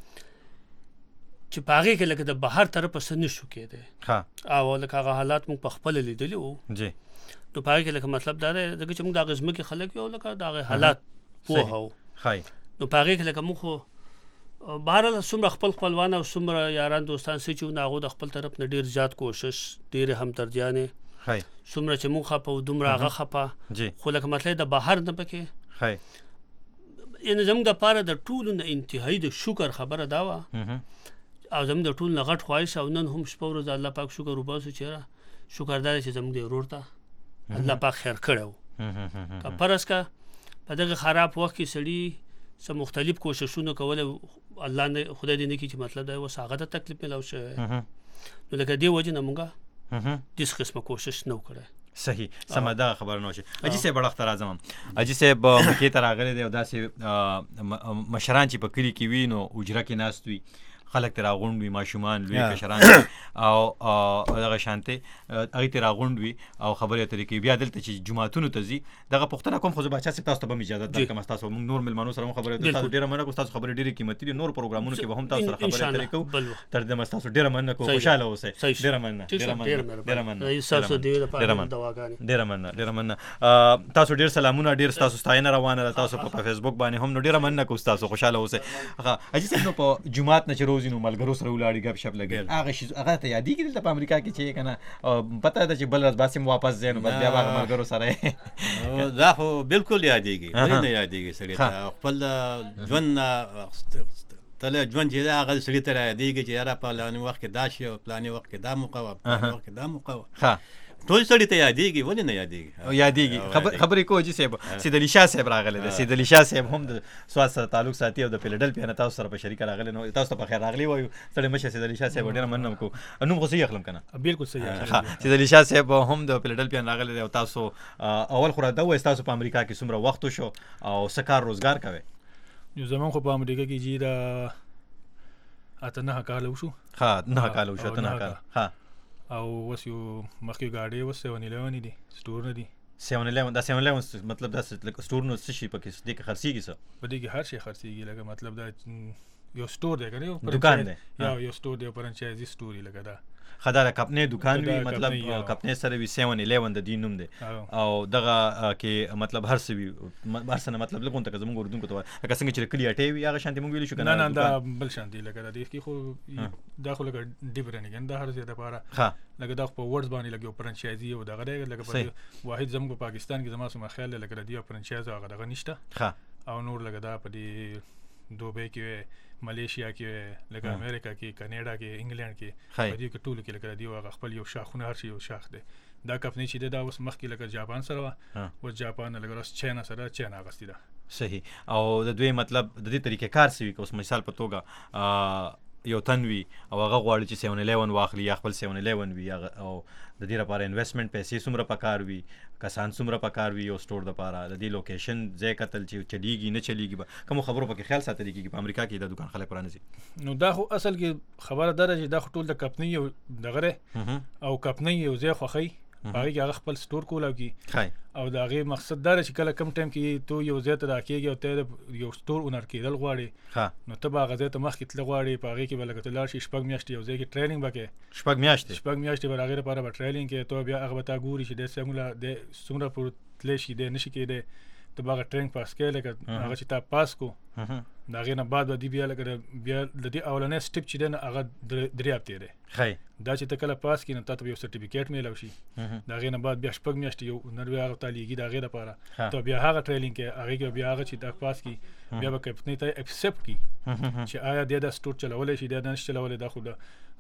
Speaker 5: چې پاغه کې لکه د بهر طرف سن شو کېده
Speaker 2: ها
Speaker 5: او لکه هغه حالات موږ په خپل لیدلی وو
Speaker 2: جی
Speaker 5: نو پاغه کې لکه مطلب دا دی چې موږ د غزمه کې خلک یو لکه دا حالات وو
Speaker 2: هاي
Speaker 5: نو پاغه کې لکه موږ بهر څومره خپل خپلوان او څومره یاران دوستان سې چې ناغو د خپل طرف نه ډیر زیات کوشش ډیر همدردیانه
Speaker 2: هاي
Speaker 5: څومره چې موږ خپه او دومره هغه خپه
Speaker 2: جی
Speaker 5: خو لکه مطلب د بهر نه پکې
Speaker 2: هاي
Speaker 5: ان زموږ د پاره د ټولو نه انتهایی د شکر خبره دا و او زموږ د ټول نه غټ خواهش او نن هم شپه ورځ الله پاک شکر وباسو چې شکردار چې زموږ د ورور ته الله پاک خیر کړو که پرس کا په دغه خراب وخت کې سړي سم مختلف کوششونه کول الله نه خدای دې نه کی چې مطلب دا و ساغه ته تکلیف ملو شي نو لکه دی وجه نه مونږه دیس قسمه کوشش نه وکړه
Speaker 2: صحیح سمدا خبر نه شي اجي سه بڑا اختر اعظم اجي سه مکه تر اغله دی او داسې مشران چې په کلی کې وینو اجره کې ناست وي خلک تر غونډ وي ماشومان لوی کشران او دغه شانته هغه تر غونډ وي او خبرې ترې کې بیا دلته چې جمعهتون ته زی دغه پښتنه کوم خو به چا تاسو ته به اجازه درکم تاسو نور ملمنو سره خبرې تاسو ډیره مننه کوم تاسو خبرې ډیره قیمتي نور پروګرامونو کې به هم تاسو سره خبرې ترې کو تر دې تاسو ډیره مننه کوم خوشاله اوسئ ډیره مننه ډیره مننه ډیره مننه
Speaker 5: تاسو ډیره دواګانی
Speaker 2: ډیره مننه ډیره مننه تاسو ډیر سلامونه ډیر تاسو ستاینه روانه تاسو په فیسبوک باندې هم نو ډیره مننه کوم تاسو خوشاله اوسئ هغه اجي څنګه په جمعهت نه روزي نو ملګرو سره ولاړی غب شپ لګي هغه شي هغه ته یادېږي دلته په امریکا کې چې کنه پته ده چې بل ورځ باسم واپس ځینو بس بیا هغه ملګرو سره
Speaker 3: دا خو بالکل یادېږي نه یادېږي سړی ته خپل ژوند تله ژوند چې هغه سړی ته یادېږي چې یاره په پلاني وخت کې دا شی او پلاني وخت کې دا موقع وه پلاني وخت کې دا موقع وه ټول سړي ته یادېږي ولې نه یادېږي
Speaker 2: یادېږي خبرې کوو چې صاحب سید علي شاه صاحب راغلی دی سید علي شاه صاحب هم د سواد سره تعلق ساتي او د فیلډلفیا نه تاسو سره په شریکه راغلی نو تاسو ته په خیر راغلی وایو ستړی مشه سید علي شاه صاحب ډېره مننه کوو نوم خو صحیح اخلم که نه
Speaker 5: بالکل صحیح
Speaker 2: سید علي شاه صاحب هم د فیلډلفیا نه راغلی دی او تاسو اول خو راته ووایاست تاسو په امریکا کې څومره وخت وشو او څه کار روزګار کوئ
Speaker 6: نو زمون خو په امریکا کې جی دا اته نه کاله وشو
Speaker 2: ها نه کاله وشو اته نه کاله ها
Speaker 6: او وس یو مخکې گاډي وس سیون الیون دي سٹور نه دي
Speaker 2: سیون الیون دا سیون الیون مطلب دا سٹور نو څه شي پکې دې کې خرڅيږي څه
Speaker 6: په دې کې هر شي خرڅيږي لکه مطلب دا یو سٹور دی کنه یو
Speaker 2: دکان دی
Speaker 6: یا یو سٹور دی فرانچایزي سٹوري لکه دا
Speaker 2: خدای کپنې دکان وی مطلب کپنې سره وی سیون الیون د دې نوم دی او دغه کې مطلب هر څه وی هر څه مطلب لګون ته زموږ اردو کو ته لکه څنګه چې کلی اټي وی هغه شانتي مونږ ویل شو کنه
Speaker 6: نه نه دا بل شانتي لکه دا دې کې خو دا خو لکه ډیفرنٹ ګن دا هر څه د پاره
Speaker 2: ها
Speaker 6: لکه دا په ورډز باندې لګي فرانچایزي او دغه لکه په واحد زموږ په پاکستان کې زما سم خیال لکه دی فرانچایز هغه دغه نشته
Speaker 2: ها
Speaker 6: او نور لکه دا په دې دوبه کې ملیشیا کې لکه امریکا کې کینیډا کې انګلند کې په دې کې ټول کې لکه دی هغه خپل یو شاخونه هر شي یو شاخ دی دا کمپنی چې دا اوس مخکې لکه جاپان سره و او جاپان لکه راس چاینا سره چاینا غستی دا
Speaker 2: صحیح او د دوی مطلب د دې طریقې کار سوي که اوس مثال په توګه یو تنوي او هغه غواړي چې سیون الیون واخلي یا خپل سیون الیون وي او د دې لپاره انویسټمنټ پیسې څومره پکار وي کسان څومره پکار وي یو سٹور دپاره د دې لوکیشن ځای کتل چې چلیږي نه چلیږي به کومو خبرو پکې خیال ساتل کېږي په امریکا کې د دکان خلک پرانیزي
Speaker 6: نو دا خو اصل کې خبره ده چې دا خو ټول د کمپنۍ یو دغه او کمپنۍ یو ځای خوښوي هغه کې هغه خپل سٹور کولاو کی او دا غي مقصد دا چې کله کم ټایم کې تو یو ځای ته راکېږي او ته یو سٹور اونر کېدل غواړي نو ته به هغه ځای ته مخکې تلل غواړي په هغې کې به لکه ته لاړ شي شپږ میاشتې یو ځای کې ټریننګ به کوې
Speaker 2: شپږ میاشتې
Speaker 6: شپږ میاشتې به د هغې لپاره به ټریننګ کوې تو بیا هغه به تا ګوري چې دی څومره دی څومره پورې تللی شي دی نه شي کېدی ته به هغه ټریننګ پاس کوې لکه هغه چې تا پاس کو د هغې نه بعد به دی بیا لکه بیا د دې اولنی سټپ چې دی نه هغه درې هفتې دی دا چې ته کله پاس کړي نو تا ته به یو سرټیفیکیټ میلاو شي د هغې نه بعد بیا شپږ میاشتې یو هنر بیا هغه تا لیږي د هغې لپاره ته بیا هغه ټریننګ کوې هغې کې بیا هغه چې دا پاس کړي بیا به کمپنۍ ته اکسپټ کړي چې آیا دی دا سټور چلولی شي دی دا نشي چلولی دا خو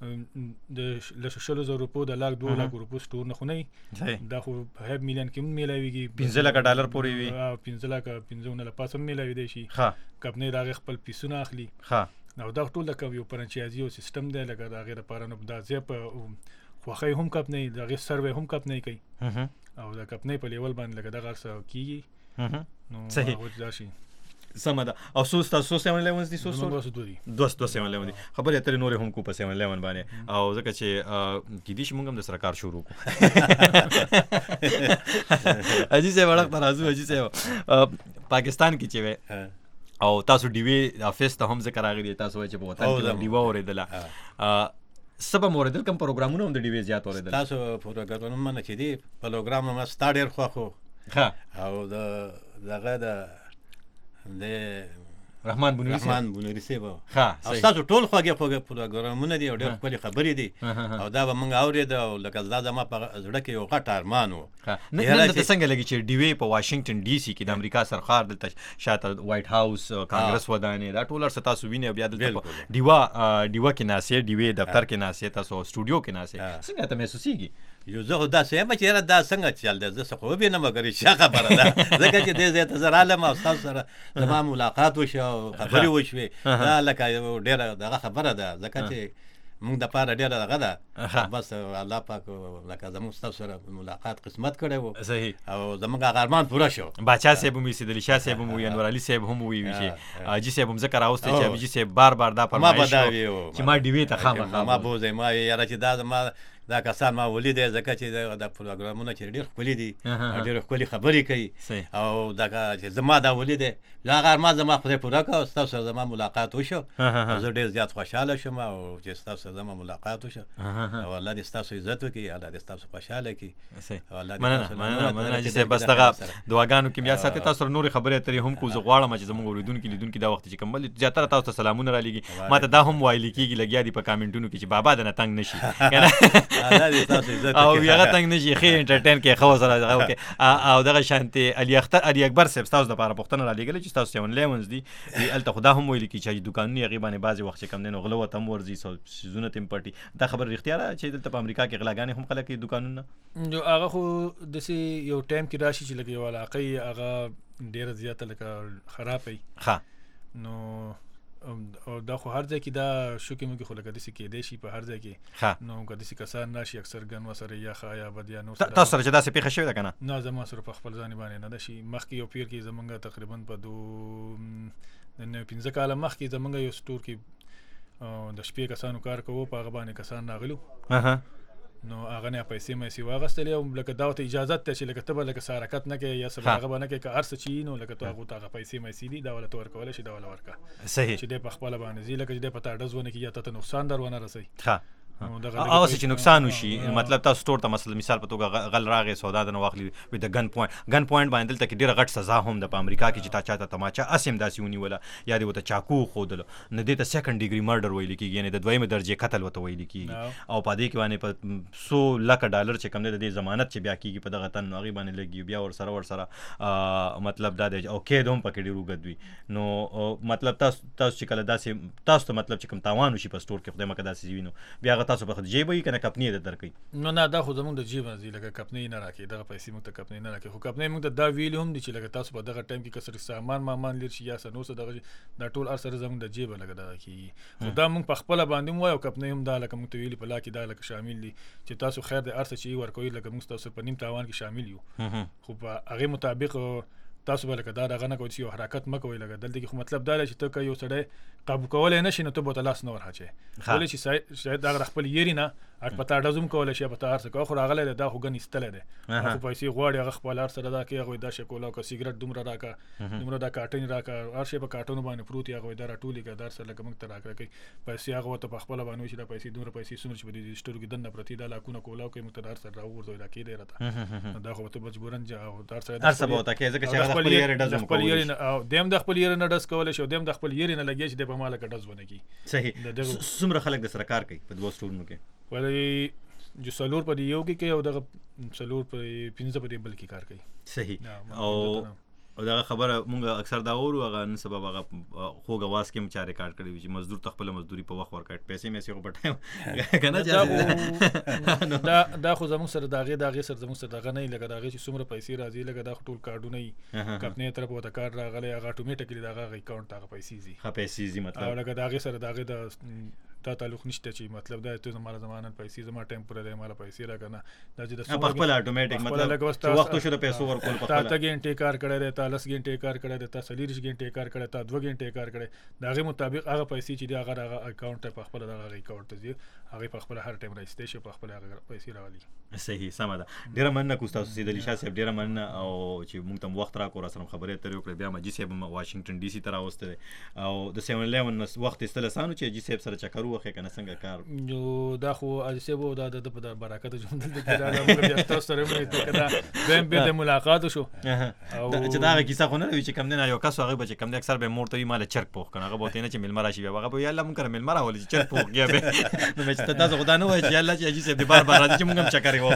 Speaker 6: د له شلو زرو روپو د لاک دوه لاک روپو سټور نه خو نه وي دا خو په هیب میلیون کې هم میلاویږي
Speaker 2: پنځه لکه ډالر پورې وي
Speaker 6: پنځه لکه پنځه نه له پاس هم میلاویدی شي کمپنۍ د هغې خپل پیسونه اخلي او دا ټول لکه یو فرانچایزي او سیستم دی لکه د هغې لپاره نو دا ځای په خوښۍ هم کمپنۍ د هغې سروی هم کمپنۍ کوي او د کمپنۍ په لیول باندې لکه دغه هر څه کېږي نو هغه دا شي
Speaker 2: سمه ده او څو ستاسو څو سیون الیونز دي څو څو
Speaker 6: دوه دي
Speaker 2: دوه دوه سیون الیون دي خبرې اترې نورې هم کو په سیون الیون باندې او ځکه چې کېدای شي موږ هم د سره کار شروع کړو حاجي صاحب وړاندې راځو حاجي صاحب پاکستان کې چې وې او تاسو ډیوې افیس ته هم ذکر راغلی تاسو وایي چې په وطن کې ډیوه اورېدله سبا مو اورېدل کوم پروګرامونه هم د ډیوې زیات اورېدل
Speaker 3: تاسو پروګرامونه چې دي پروګرام ما ستا ډېر خوښ ها او د دغه د د
Speaker 2: رحمان بنوري
Speaker 3: رحمان بنوري صاحب ها تاسو ټول خوږه خوږه پروګرامونه دي او ډېر خپل خبرې دي او دا به موږ اورید او لکه دا زما په زړه کې یو غټ ارمان و
Speaker 2: نه نه څنګه لګي چې ډیوې په واشنگټن ډي سي کې د امریکا سرخار دلته شاته وایټ هاوس کانګرس ودانې دا ټول څه تاسو وینئ بیا دلته ډیوا ډیوا کې ناسې ډیوې دفتر کې ناسې تاسو سټوډیو کې ناسې څنګه ته محسوسیږي
Speaker 3: یو زه خو داسې یم چې یاره دا څنګه چل دی زه څه خو وبینم مګر ښه خبره ده ځکه چې دې ځای ته زه رالم او ستاسو سره زما ملاقات وشي او خبرې وشوې دا لکه یو ډېره دغه خبره ده ځکه چې موږ دپاره ډېره دغه ده بس الله پاک لکه زموږ ستاسو سره ملاقات قسمت کړی و
Speaker 2: صحیح
Speaker 3: او زموږ هغه ارمان پوره شو
Speaker 2: باچا صاحب هم وي سید علي شاه صاحب هم وي انور علي صاحب هم وي چې حاجي صاحب هم ځکه راوستی چې حاجي صاحب بار بار دا فرمایش
Speaker 3: ما به دا وي
Speaker 2: چې ما ډیوې ته خامخا
Speaker 3: ما بوځئ ما یاره چې دا زما دا کسان ما ولیدې ځکه چې دا پروګرامونه چې ډېر ښکلي دي ډېر ښکلي خبرې کوي او دغه چې زما دا ولیدې هغه ارمان زما خدای پوره کړ او ستاسو سره زما ملاقات وشو زه ډېر زیات خوشحاله شوم او چې ستاسو سره زما ملاقات وشو او الله دې ستاسو عزت وکړي الله دې ستاسو خوشحاله کړي او الله دې
Speaker 2: مننه مننه چې بس دغه دعاګانو کې بیا ساتي تاسو نور خبرې اترې هم کو زه غواړم چې زموږ اوریدونکو لیدونکو دا وخت چې کمل زیاتره تاسو ته سلامونه را لېږي ما ته دا هم وایي کېږي لګیا دي په کامنټونو کې چې بابا دنه تنګ نشي او هغه تنګ نشي ښه انټرټین کې خو سره اوکې او دغه شانتي علي اختر علي اکبر صاحب تاسو د لپاره پوښتنه را لېږلې چې تاسو سیون لیونز دي الته خدا هم ویل کی چې دکانونه یې غیبانه بعضي وخت کم نه غلو تم ورزي سيزونه تم پټي دا خبر اختیار چې دلته په امریکا کې غلاګانې هم خلک دکانونه
Speaker 6: جو هغه خو د سي یو ټایم کې راشي چې لګي ولا علاقه هغه ډیر زیاته لکه خرابې ښه نو او دا خو هر ځای کې دا شو کې موږ خو لکه د سي کې د شي په هر ځای کې نو کله چې کسان راشي اکثر ګن وسره یا خایا بدیا نو
Speaker 2: تاسو سره چې دا څه پیښه شوې ده کنه
Speaker 6: نه زما سره په خپل ځان باندې نه ده شي مخکې یو پیر کې زمونږ تقریبا په دو د پنځه کاله مخکې زمونږ یو سٹور کې د شپې کسانو کار کوو په هغه باندې کسان راغلو اها نو هغه نه پیسې مې سی واغستلې او لکه دا ته اجازه ته چې لکه ته لکه سارکت نه کې یا سبا هغه باندې کې ارس چی نو لکه ته هغه ته پیسې مې سی دي دا ولا تور کول شي دا ولا ورکا
Speaker 2: صحیح
Speaker 6: چې د خپل باندې زی لکه چې د پتا ډز ونه کې یا ته نقصان در ونه رسي
Speaker 2: ها او چې نقصان وشي مطلب تاسو سٹور ته مثلا مثال په توګه غل راغې سودا د نواخلي وي د ګن پوینټ ګن پوینټ باندې دلته کې ډیره غټ سزا هم د امریکا کې چې تا چاته تماچا اسیم داسي ونی ولا یا دی وته چاکو خودل نه دې ته سیکنډ ډیګري مرډر ویل کېږي یعنی د دویمه درجه قتل وته ویل کېږي او په دې کې باندې په سو لک ډالر چې کم نه د ضمانت چې بیا کېږي په دغه تن نوغي باندې لګي بیا ور سره ور سره مطلب دا دی او کې دوم پکې ډیرو غدوي نو مطلب تاسو تاسو چې کله داسي تاسو ته مطلب چې کم تاوان وشي په سٹور کې خدای مکه داسي وینو بیا غ تاسو په جیب کنه کپنی د درکې
Speaker 6: نو نه دا خو زمونږ د جیب نه لکه کپنی نه راکې دغه پیسې موږ ته کپنی نه راکې خو کپنی موږ ته دا ویل هم دي چې لکه تاسو په دغه ټایم کې کسر سامان مامان لیر شي یا سنو څه دغه دا ټول ارسره زمونږ د جیب لګه دا کی خو دا موږ په خپل باندې مو یو کپنی هم دا لکه موږ ته ویل په لا کې دا لکه شامل دي چې تاسو خیر د ارسه چی ورکوي لکه موږ تاسو په نیم تاوان کې شامل یو خو په هغه مطابق تاسو به لکه دا دغه نه کوي چې حرکت مکوئ لکه دلته کې خو مطلب دا چې ته یو سړی قابو کولای نشي نو ته به لاس نه ورحچې ولې چې شاید دا خپل یری نه اټ پتا ډزوم کولای شي پتا ارسه کو خو راغله دا خو غن استله ده خو پیسې غواړي هغه خپل ار سره دا کې هغه دا شکولا او سیګریټ دومره راکا دومره دا کارټن راکا ار شي په کارټون باندې پروت هغه دا ټولي کې دار سره لکه موږ ته راکړي کوي پیسې هغه ته په خپل باندې شي دا پیسې دومره پیسې سمر چې بده سٹور کې دنه پرتی دا لاکونه کولا کوي موږ ته دار سره راوړو دا کې دی راته دا خو ته مجبورن جا او دار سره
Speaker 2: دار سره وته کې ځکه چې خپل یری ډزوم
Speaker 6: خپل یری او دیم د خپل یری نه ډز کولای شي دیم د خپل یری نه لګي چې د په مال کې ډز ونه کی
Speaker 2: صحیح څومره خلک د سره کار کوي په دوه سټورونو کې
Speaker 6: ولې جو سلور په یو کې کوي او دغه سلور په پنځه په بل کې کار کوي
Speaker 2: صحیح او او دا خبره مونږ اکثر دا اورو هغه نن سبب هغه خو غواس کې مچا ریکارډ کړی چې مزدور تخپل مزدوري په وخت ورکړ پیسې مې سي خو پټه کنه
Speaker 6: دا دا خو زموږ سره داغه داغه سره زموږ سره دغه نه لګا داغه چې څومره پیسې راځي لګا دا ټول کارډونه یې کپنې طرف وته کار راغلی هغه اتوماتیکلی دغه اکاونټ هغه پیسې زی
Speaker 2: ها پیسې زی مطلب
Speaker 6: او لګا داغه سره داغه د تا تعلق نشته چې مطلب دا ته زموږه ضمانت پیسې زما ټیمپورری مال پیسې راکنه دا چې د
Speaker 2: په خپل اتوماتیک مطلب وخت شو د پیسو ورکول په
Speaker 6: خپل تا غنټه کار کړی تا لس غنټه کار کړی تا سلیریش غنټه کار کړی تا دوه غنټه کار کړی داغه مطابق هغه پیسې چې دی هغه هغه اکاونټ په خپل دغه اکاونټ ته ځي هغه په خپل هر ټیم راځي شي په خپل هغه پیسې راولي
Speaker 2: صحیح سم ده ډیره مننه کو تاسو سید علي شاه صاحب ډیره مننه او چې موږ ته وخت راکو را سره خبرې ترې وکړې بیا مجي صاحب واشنگټن ډي سي ته راوستل او د سیون الیون وخت استلسانو چې جی صاحب سره چکر وخه کنه څنګه کار
Speaker 6: جو دا خو اجسه وو دا د په برکت جون دلته کې دا موږ بیا تاسو سره مې ته کدا بهم به د ملاقات شو
Speaker 2: او چې دا کیسه خو نه وی چې کم نه یو کس هغه بچ کم نه اکثر به مورته مال چرک پوخ کنه هغه بوته نه چې ملمرا شي هغه به یاله مونږ کړه ملمرا ولې چرک پوخ گیا به نو مې ته تاسو خدای نه وای چې یاله چې اجسه د بار بار راځي چې مونږ هم چکرې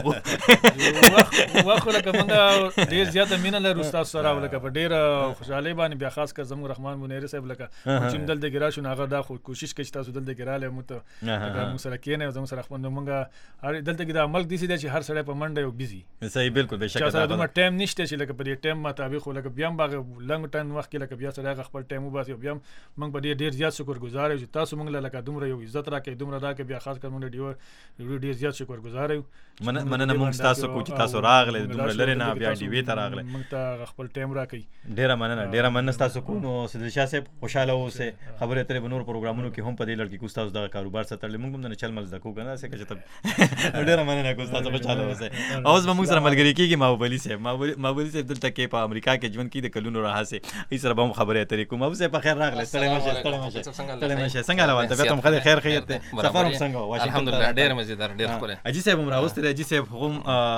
Speaker 2: وو
Speaker 6: واخو لکه مونږ ډیر زیاته مینه لرو تاسو سره ولکه په ډیر خوشاله باندې بیا خاص کر زموږ رحمان منیر صاحب لکه چې دلته ګرا شو هغه دا خو کوشش کوي تاسو دلته ګراله مو ته موږ سره کېنه زموږ سره خپل مونږه هر دلته کې د عمل دي چې هر سړی په منډه یو بيزي
Speaker 2: صحیح بالکل به شک
Speaker 6: دا د ټایم نشته چې لکه په دې ټایم مطابق ولکه بیا باغ لنګ ټن وخت کې لکه بیا سره خپل ټایم وباسي بیا موږ په دې ډیر زیات شکر گزار یو چې تاسو موږ لکه دومره یو عزت راکې دومره راکې بیا خاص کر موږ ډیر ډیر زیات شکر گزار یو
Speaker 2: مننه موږ تاسو کو چې تاسو راغله دومره لری نه بیا دی وی ته راغله
Speaker 6: موږ ته خپل ټایم راکې
Speaker 2: ډیر مننه ډیر مننه تاسو کو نو سید شاه صاحب خوشاله اوسه خبرې ترې بنور پروګرامونو کې هم په دې لړ کې کو تاسو د کاروبار سره تړلې موږ هم د چل مل زکو کنه څه چې ته ډېر مننه کوم تاسو په چاله وسه اوس به موږ سره ملګری کیږي ماوبلی صاحب ماوبلی صاحب دلته کې په امریکا کې ژوند کې د کلونو راهسه ای سره به خبرې اترې کوم اوس په خیر راغله ستړي مشه ستړي مشه ستړي مشه څنګه حالات ته ته خیر خیر خیر ته سفر هم څنګه واشنگټن
Speaker 7: الحمدلله ډېر مزیدار ډېر ښکلی
Speaker 2: اجي صاحب هم راوستل اجي صاحب هم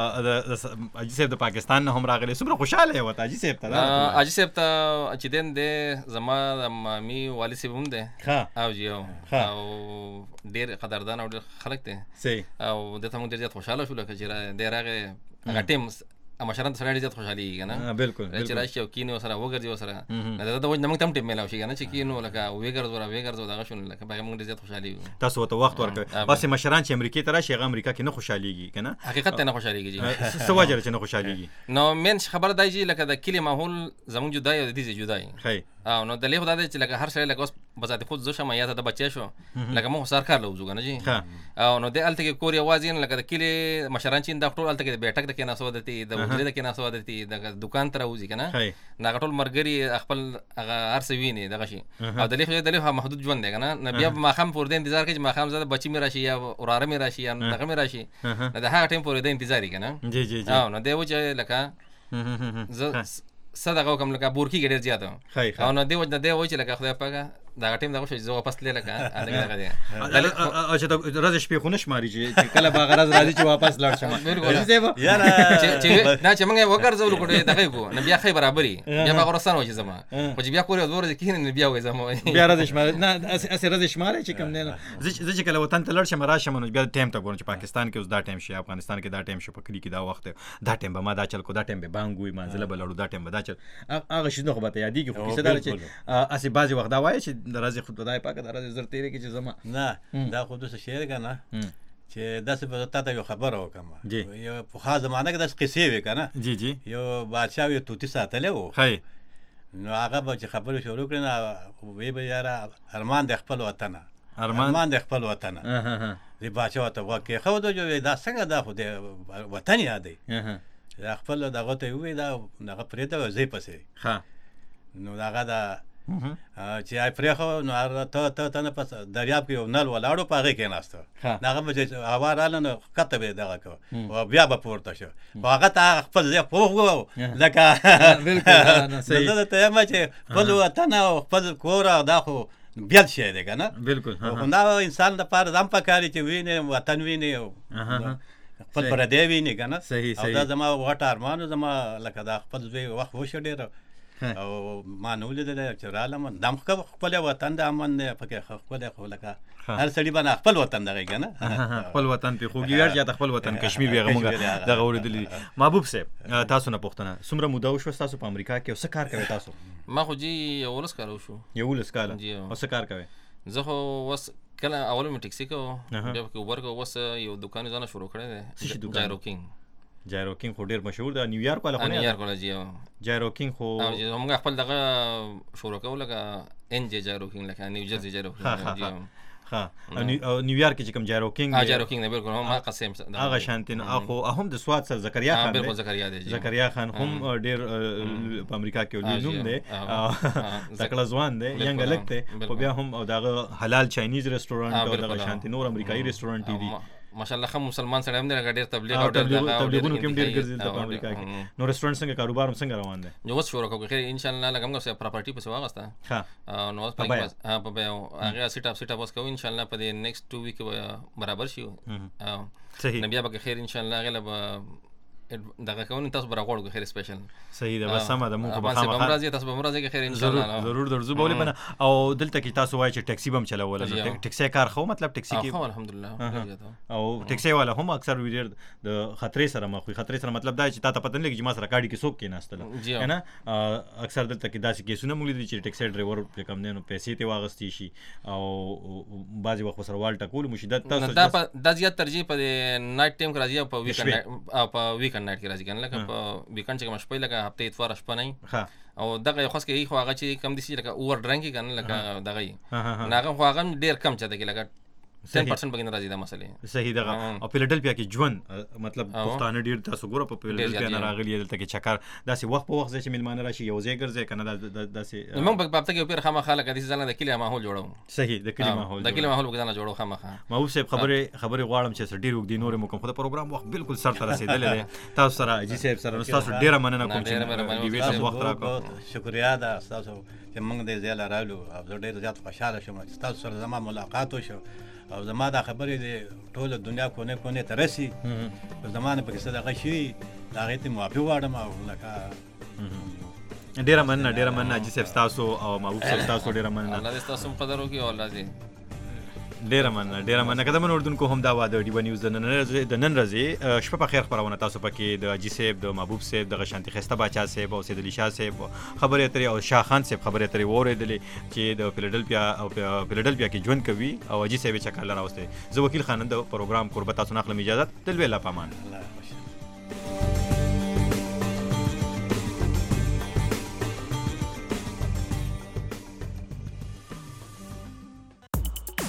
Speaker 2: اجي صاحب د پاکستان نه هم راغلی څومره خوشاله وته اجي صاحب ته
Speaker 7: اجي صاحب ته چې دین دې زما د مامي والي صاحب هم دی او جی او ډېر قدردان او ډېر خلک دی او دته موږ ډېر زیات خوشاله شو لکه چې ډېر هغه هغه ټیم مشران سره ډېر زیات خوشالي کنه
Speaker 2: بالکل
Speaker 7: چې راشي او کینو سره وګرځي وسره دا د وجه موږ تم ټیم ملاو شي کنه چې کینو لکه وګرځو را وګرځو دغه شون لکه به موږ ډېر زیات خوشالي
Speaker 2: تاسو ته وخت ورکړ بس مشران چې امریکا ته راشي هغه امریکا کې نه خوشاليږي کنه
Speaker 7: حقیقت ته نه خوشاليږي
Speaker 2: جی څه وجه چې نه خوشاليږي
Speaker 7: نو من خبر دای جی لکه د کلی ماحول زموږ جدای او د دې جدای
Speaker 2: هي
Speaker 7: او نو د له خدای چې لکه هر شی لکه اوس بذات خود زو شمه یا ته د بچی شو لکه مو سرکار لوزو کنه جی او نو د الته کې کور یوازې لکه د کلی مشران چې د ټول الته کې بیٹک د کې نه سو دتی د وزیر د کې نه سو دتی د دکان تر وځي کنه نا ټول مرګري خپل هغه هر څه ویني دغه شي او د له د له محدود ژوند دی کنه نه بیا ما خام پور د انتظار کې ما خام زده بچی مې راشي یا اوراره مې راشي یا دغه مې راشي د هغه ټیم پور د انتظار کنه
Speaker 2: جی جی جی
Speaker 7: او نو دی و چې لکه ز صدقه کوم لکه بورکی ډېر زیاته او نو دی وجه دی و چې لکه خدای پاکه دا ټیم دغه شو زه واپس تلل لکه هغه دی
Speaker 2: او چې راز شپې خو نش ماري چې کله با غرض راځي چې واپس لاړ شم
Speaker 7: یاره چې نه چې موږ وګرځول کوټه دغه کو نه بیا خې برابرۍ بیا ما غرستان و چې زما خو چې بیا کور ورځ کې نه بیا وې زما
Speaker 2: بیا راز شمار نه اسه راز شمار چې کوم نه زه چې کله وطن ته لړ شم راشم نو بیا ټیم ته ګورم چې پاکستان کې اوس دا ټیم شي افغانستان کې دا ټیم شي په کلی کې دا وخت دا ټیم به ما دا چل کو دا ټیم به بانګوي منځله بلړو دا ټیم به دا چل هغه شي نو خو به یادېږي خو کیسه دا چې اسه بعضی وخت دا وایي چې درازي خود خدای پاک درازي زر تیرې کې چې زما
Speaker 3: نه دا خو د څه شعر کنه چې داسې به تاسو یو خبر وکم یو په خاص زمانه کې داسې قصې وې کنه
Speaker 2: جی جی
Speaker 3: یو بادشاہ یو توتی ساتلې وو
Speaker 2: هي
Speaker 3: نو هغه به چې خبرې شروع کړي نو وی به یاره ارمان د خپل وطن
Speaker 2: ارمان
Speaker 3: د خپل وطن دی بادشاہ ته وکه خو د دا څنګه دا خو د وطن یادې دا خپل دغه ته وی دا دغه پرې ته زی پسې
Speaker 2: ها
Speaker 3: نو دغه دا چې آی پرې خو نو ته ته ته نه پس دریاب کې یو نل ولاړو په هغې کېناسته دغه به چې هوا راله نو ښکته به یې دغه کو او بیا به پورته شو خو هغه ته خپل ځای پوخ و لکه زه درته یم چې خپل وطن او خپل کور دا خو بیل شی دی که نه
Speaker 2: بالکل
Speaker 3: خو دا انسان لپاره دا هم پکار دی چې وینې وطن وینې خپل پردی وینې که نه او دا زما غټ ارمان زما لکه دا خپل زوی وخت وشو ډېر او ما نه ولیدلی چې رالم دا هم خپل وطن د امن دی پکې خپل خو لکه هر سړي باندې خپل وطن دغه که نه
Speaker 2: خپل وطن پې خوږي هر چا ته خپل وطن کشمیر وي هغه موږ دغه اورېدلي محبوب صاحب تاسو نه پوښتنه څومره موده وشوه ستاسو په امریکا کې او څه کار کوئ تاسو
Speaker 7: ما خو جی یولس کاله وشو
Speaker 2: یولس کاله او څه کار کوئ
Speaker 7: زه خو اوس کله اول مې ټیکسي کوو بیا پکې اوبر کوو اوس یو دوکان ځانه شروع کړی دی جایرو کینګ
Speaker 2: جایرو کینګ خو ډېر مشهور دی نیویارک والا خو نه
Speaker 7: نیویارک والا جی
Speaker 2: جایرو کینګ خو
Speaker 7: موږ خپل دغه شروع کوو لکه ان جی جایرو کینګ لکه نیو جرسي جایرو کینګ جی
Speaker 2: ها نیویارک کې کوم جایرو کینګ
Speaker 7: ها جایرو کینګ نه بالکل ما قسم
Speaker 2: هغه شانتین اخو هم د سواد سر زکریا خان
Speaker 7: بالکل زکریا دی
Speaker 2: زکریا خان هم ډېر په امریکا کې لوی نوم دی زکړه ځوان دی ینګ الګ دی خو بیا هم او دغه حلال چاینیز رستورانټ او دغه شانتین نور امریکایي رستورانټ دی
Speaker 7: ماشاءالله خو مسلمان سره هم دی ډېر تبلیغ او
Speaker 2: تبلیغونو کې هم ډېر ګرځي په امریکا کې نو رستورانټ څنګه کاروبار هم څنګه روان دی
Speaker 7: نو اوس شروع کوو خیر ان شاء الله لګم غو پراپرټي په واغسته ها نو اوس په په به هغه سیټ اپ سیټ اپ اوس کوو ان شاء الله په دې نیکسټ ټو ویک برابر شي
Speaker 2: صحیح
Speaker 7: نبي به خیر ان شاء الله غلب دغه کوم تاسو برغوړو خیر سپیشل
Speaker 2: صحیح ده بس سم ده مونږ
Speaker 7: په خامخا مرزي تاسو به مرزي خیر ان شاء الله
Speaker 2: ضرور درځو بولې بنه او دلته کې تاسو وایي چې ټیکسي بم چلاول ټیکسي کار خو مطلب ټیکسي کې
Speaker 7: خو الحمدلله
Speaker 2: او ټیکسي والا هم اکثر ویډیو د خطرې سره مخ وي خطرې سره مطلب دا چې تا ته پته نه لګي چې ما سره گاډي کې څوک کې ناستل کنه اکثر دلته کې داسې کیسونه مولې دي چې ټیکسي ډرایور په کم نه نو پیسې ته واغستې شي او بعضي وخت سره وال ټکول مشدت تاسو
Speaker 7: دا د زیات ترجیح په نایټ ټایم کې راځي او په ویکنډ او په ویکنډ نایټ کې راځي کنه په ویکنډ چې کوم شپه لکه هفته اتوار شپه نه او دغه خاص کې خو هغه چې کم دي چې لکه اوور ډرنګ کنه لکه دغه نه هغه خو هغه ډیر کم چاته کې لکه ten percent بګین راځي دا مسلې
Speaker 2: صحیح دغه او فیلډلفیا کې ژوند مطلب پښتانه ډیر تاسو ګوره په فیلډلفیا نه راغلي دلته کې چکر داسې وخت په وخت چې میلمانه راشي یو ځای ګرځي کنه داسې
Speaker 7: موږ په باب ته کې پیر خامہ خلک د ځان د کلی ماحول جوړو
Speaker 2: صحیح د کلی ماحول
Speaker 7: د کلی ماحول وګدانه جوړو خامہ
Speaker 2: ما اوس خبره خبره غواړم چې ډیر وګ دي نور مو کوم خو د پروګرام وخت بالکل سر ته رسیدلې تاسو سره جی صاحب سره تاسو ډیره مننه کوم چې دی ویل وخت راکړو
Speaker 3: شکریا ده تاسو چې موږ دې ځای لرالو او ډیر زیات خوشاله شوم چې تاسو سره زما ملاقات وشو او زما دا خبرې د ټوله دنیا کونه کونه ته رسي په زمانه په کې صدقه شي دا غیته معافي واړم او لکه
Speaker 2: ډیره مننه ډیره مننه جی صاحب تاسو او محبوب صاحب تاسو ډیره مننه
Speaker 7: الله دې تاسو قدر وکړي او الله دې
Speaker 2: ډیره مننه ډیره مننه کده من اردن کو هم دا واده ډیو نیوز د نن ورځې د نن ورځې شپه په خیر خبرونه تاسو پکې د جی صاحب د محبوب صاحب د شانتي خسته باچا صاحب او سید علی شاه صاحب خبرې اترې او شاه خان صاحب خبرې اترې وریدلې چې د فیلډلفیا او فیلډلفیا کې ژوند کوي او جی صاحب چکر لراوسته زه وکیل خان د پروګرام قربت تاسو نه خپل اجازه تل ویلا پامان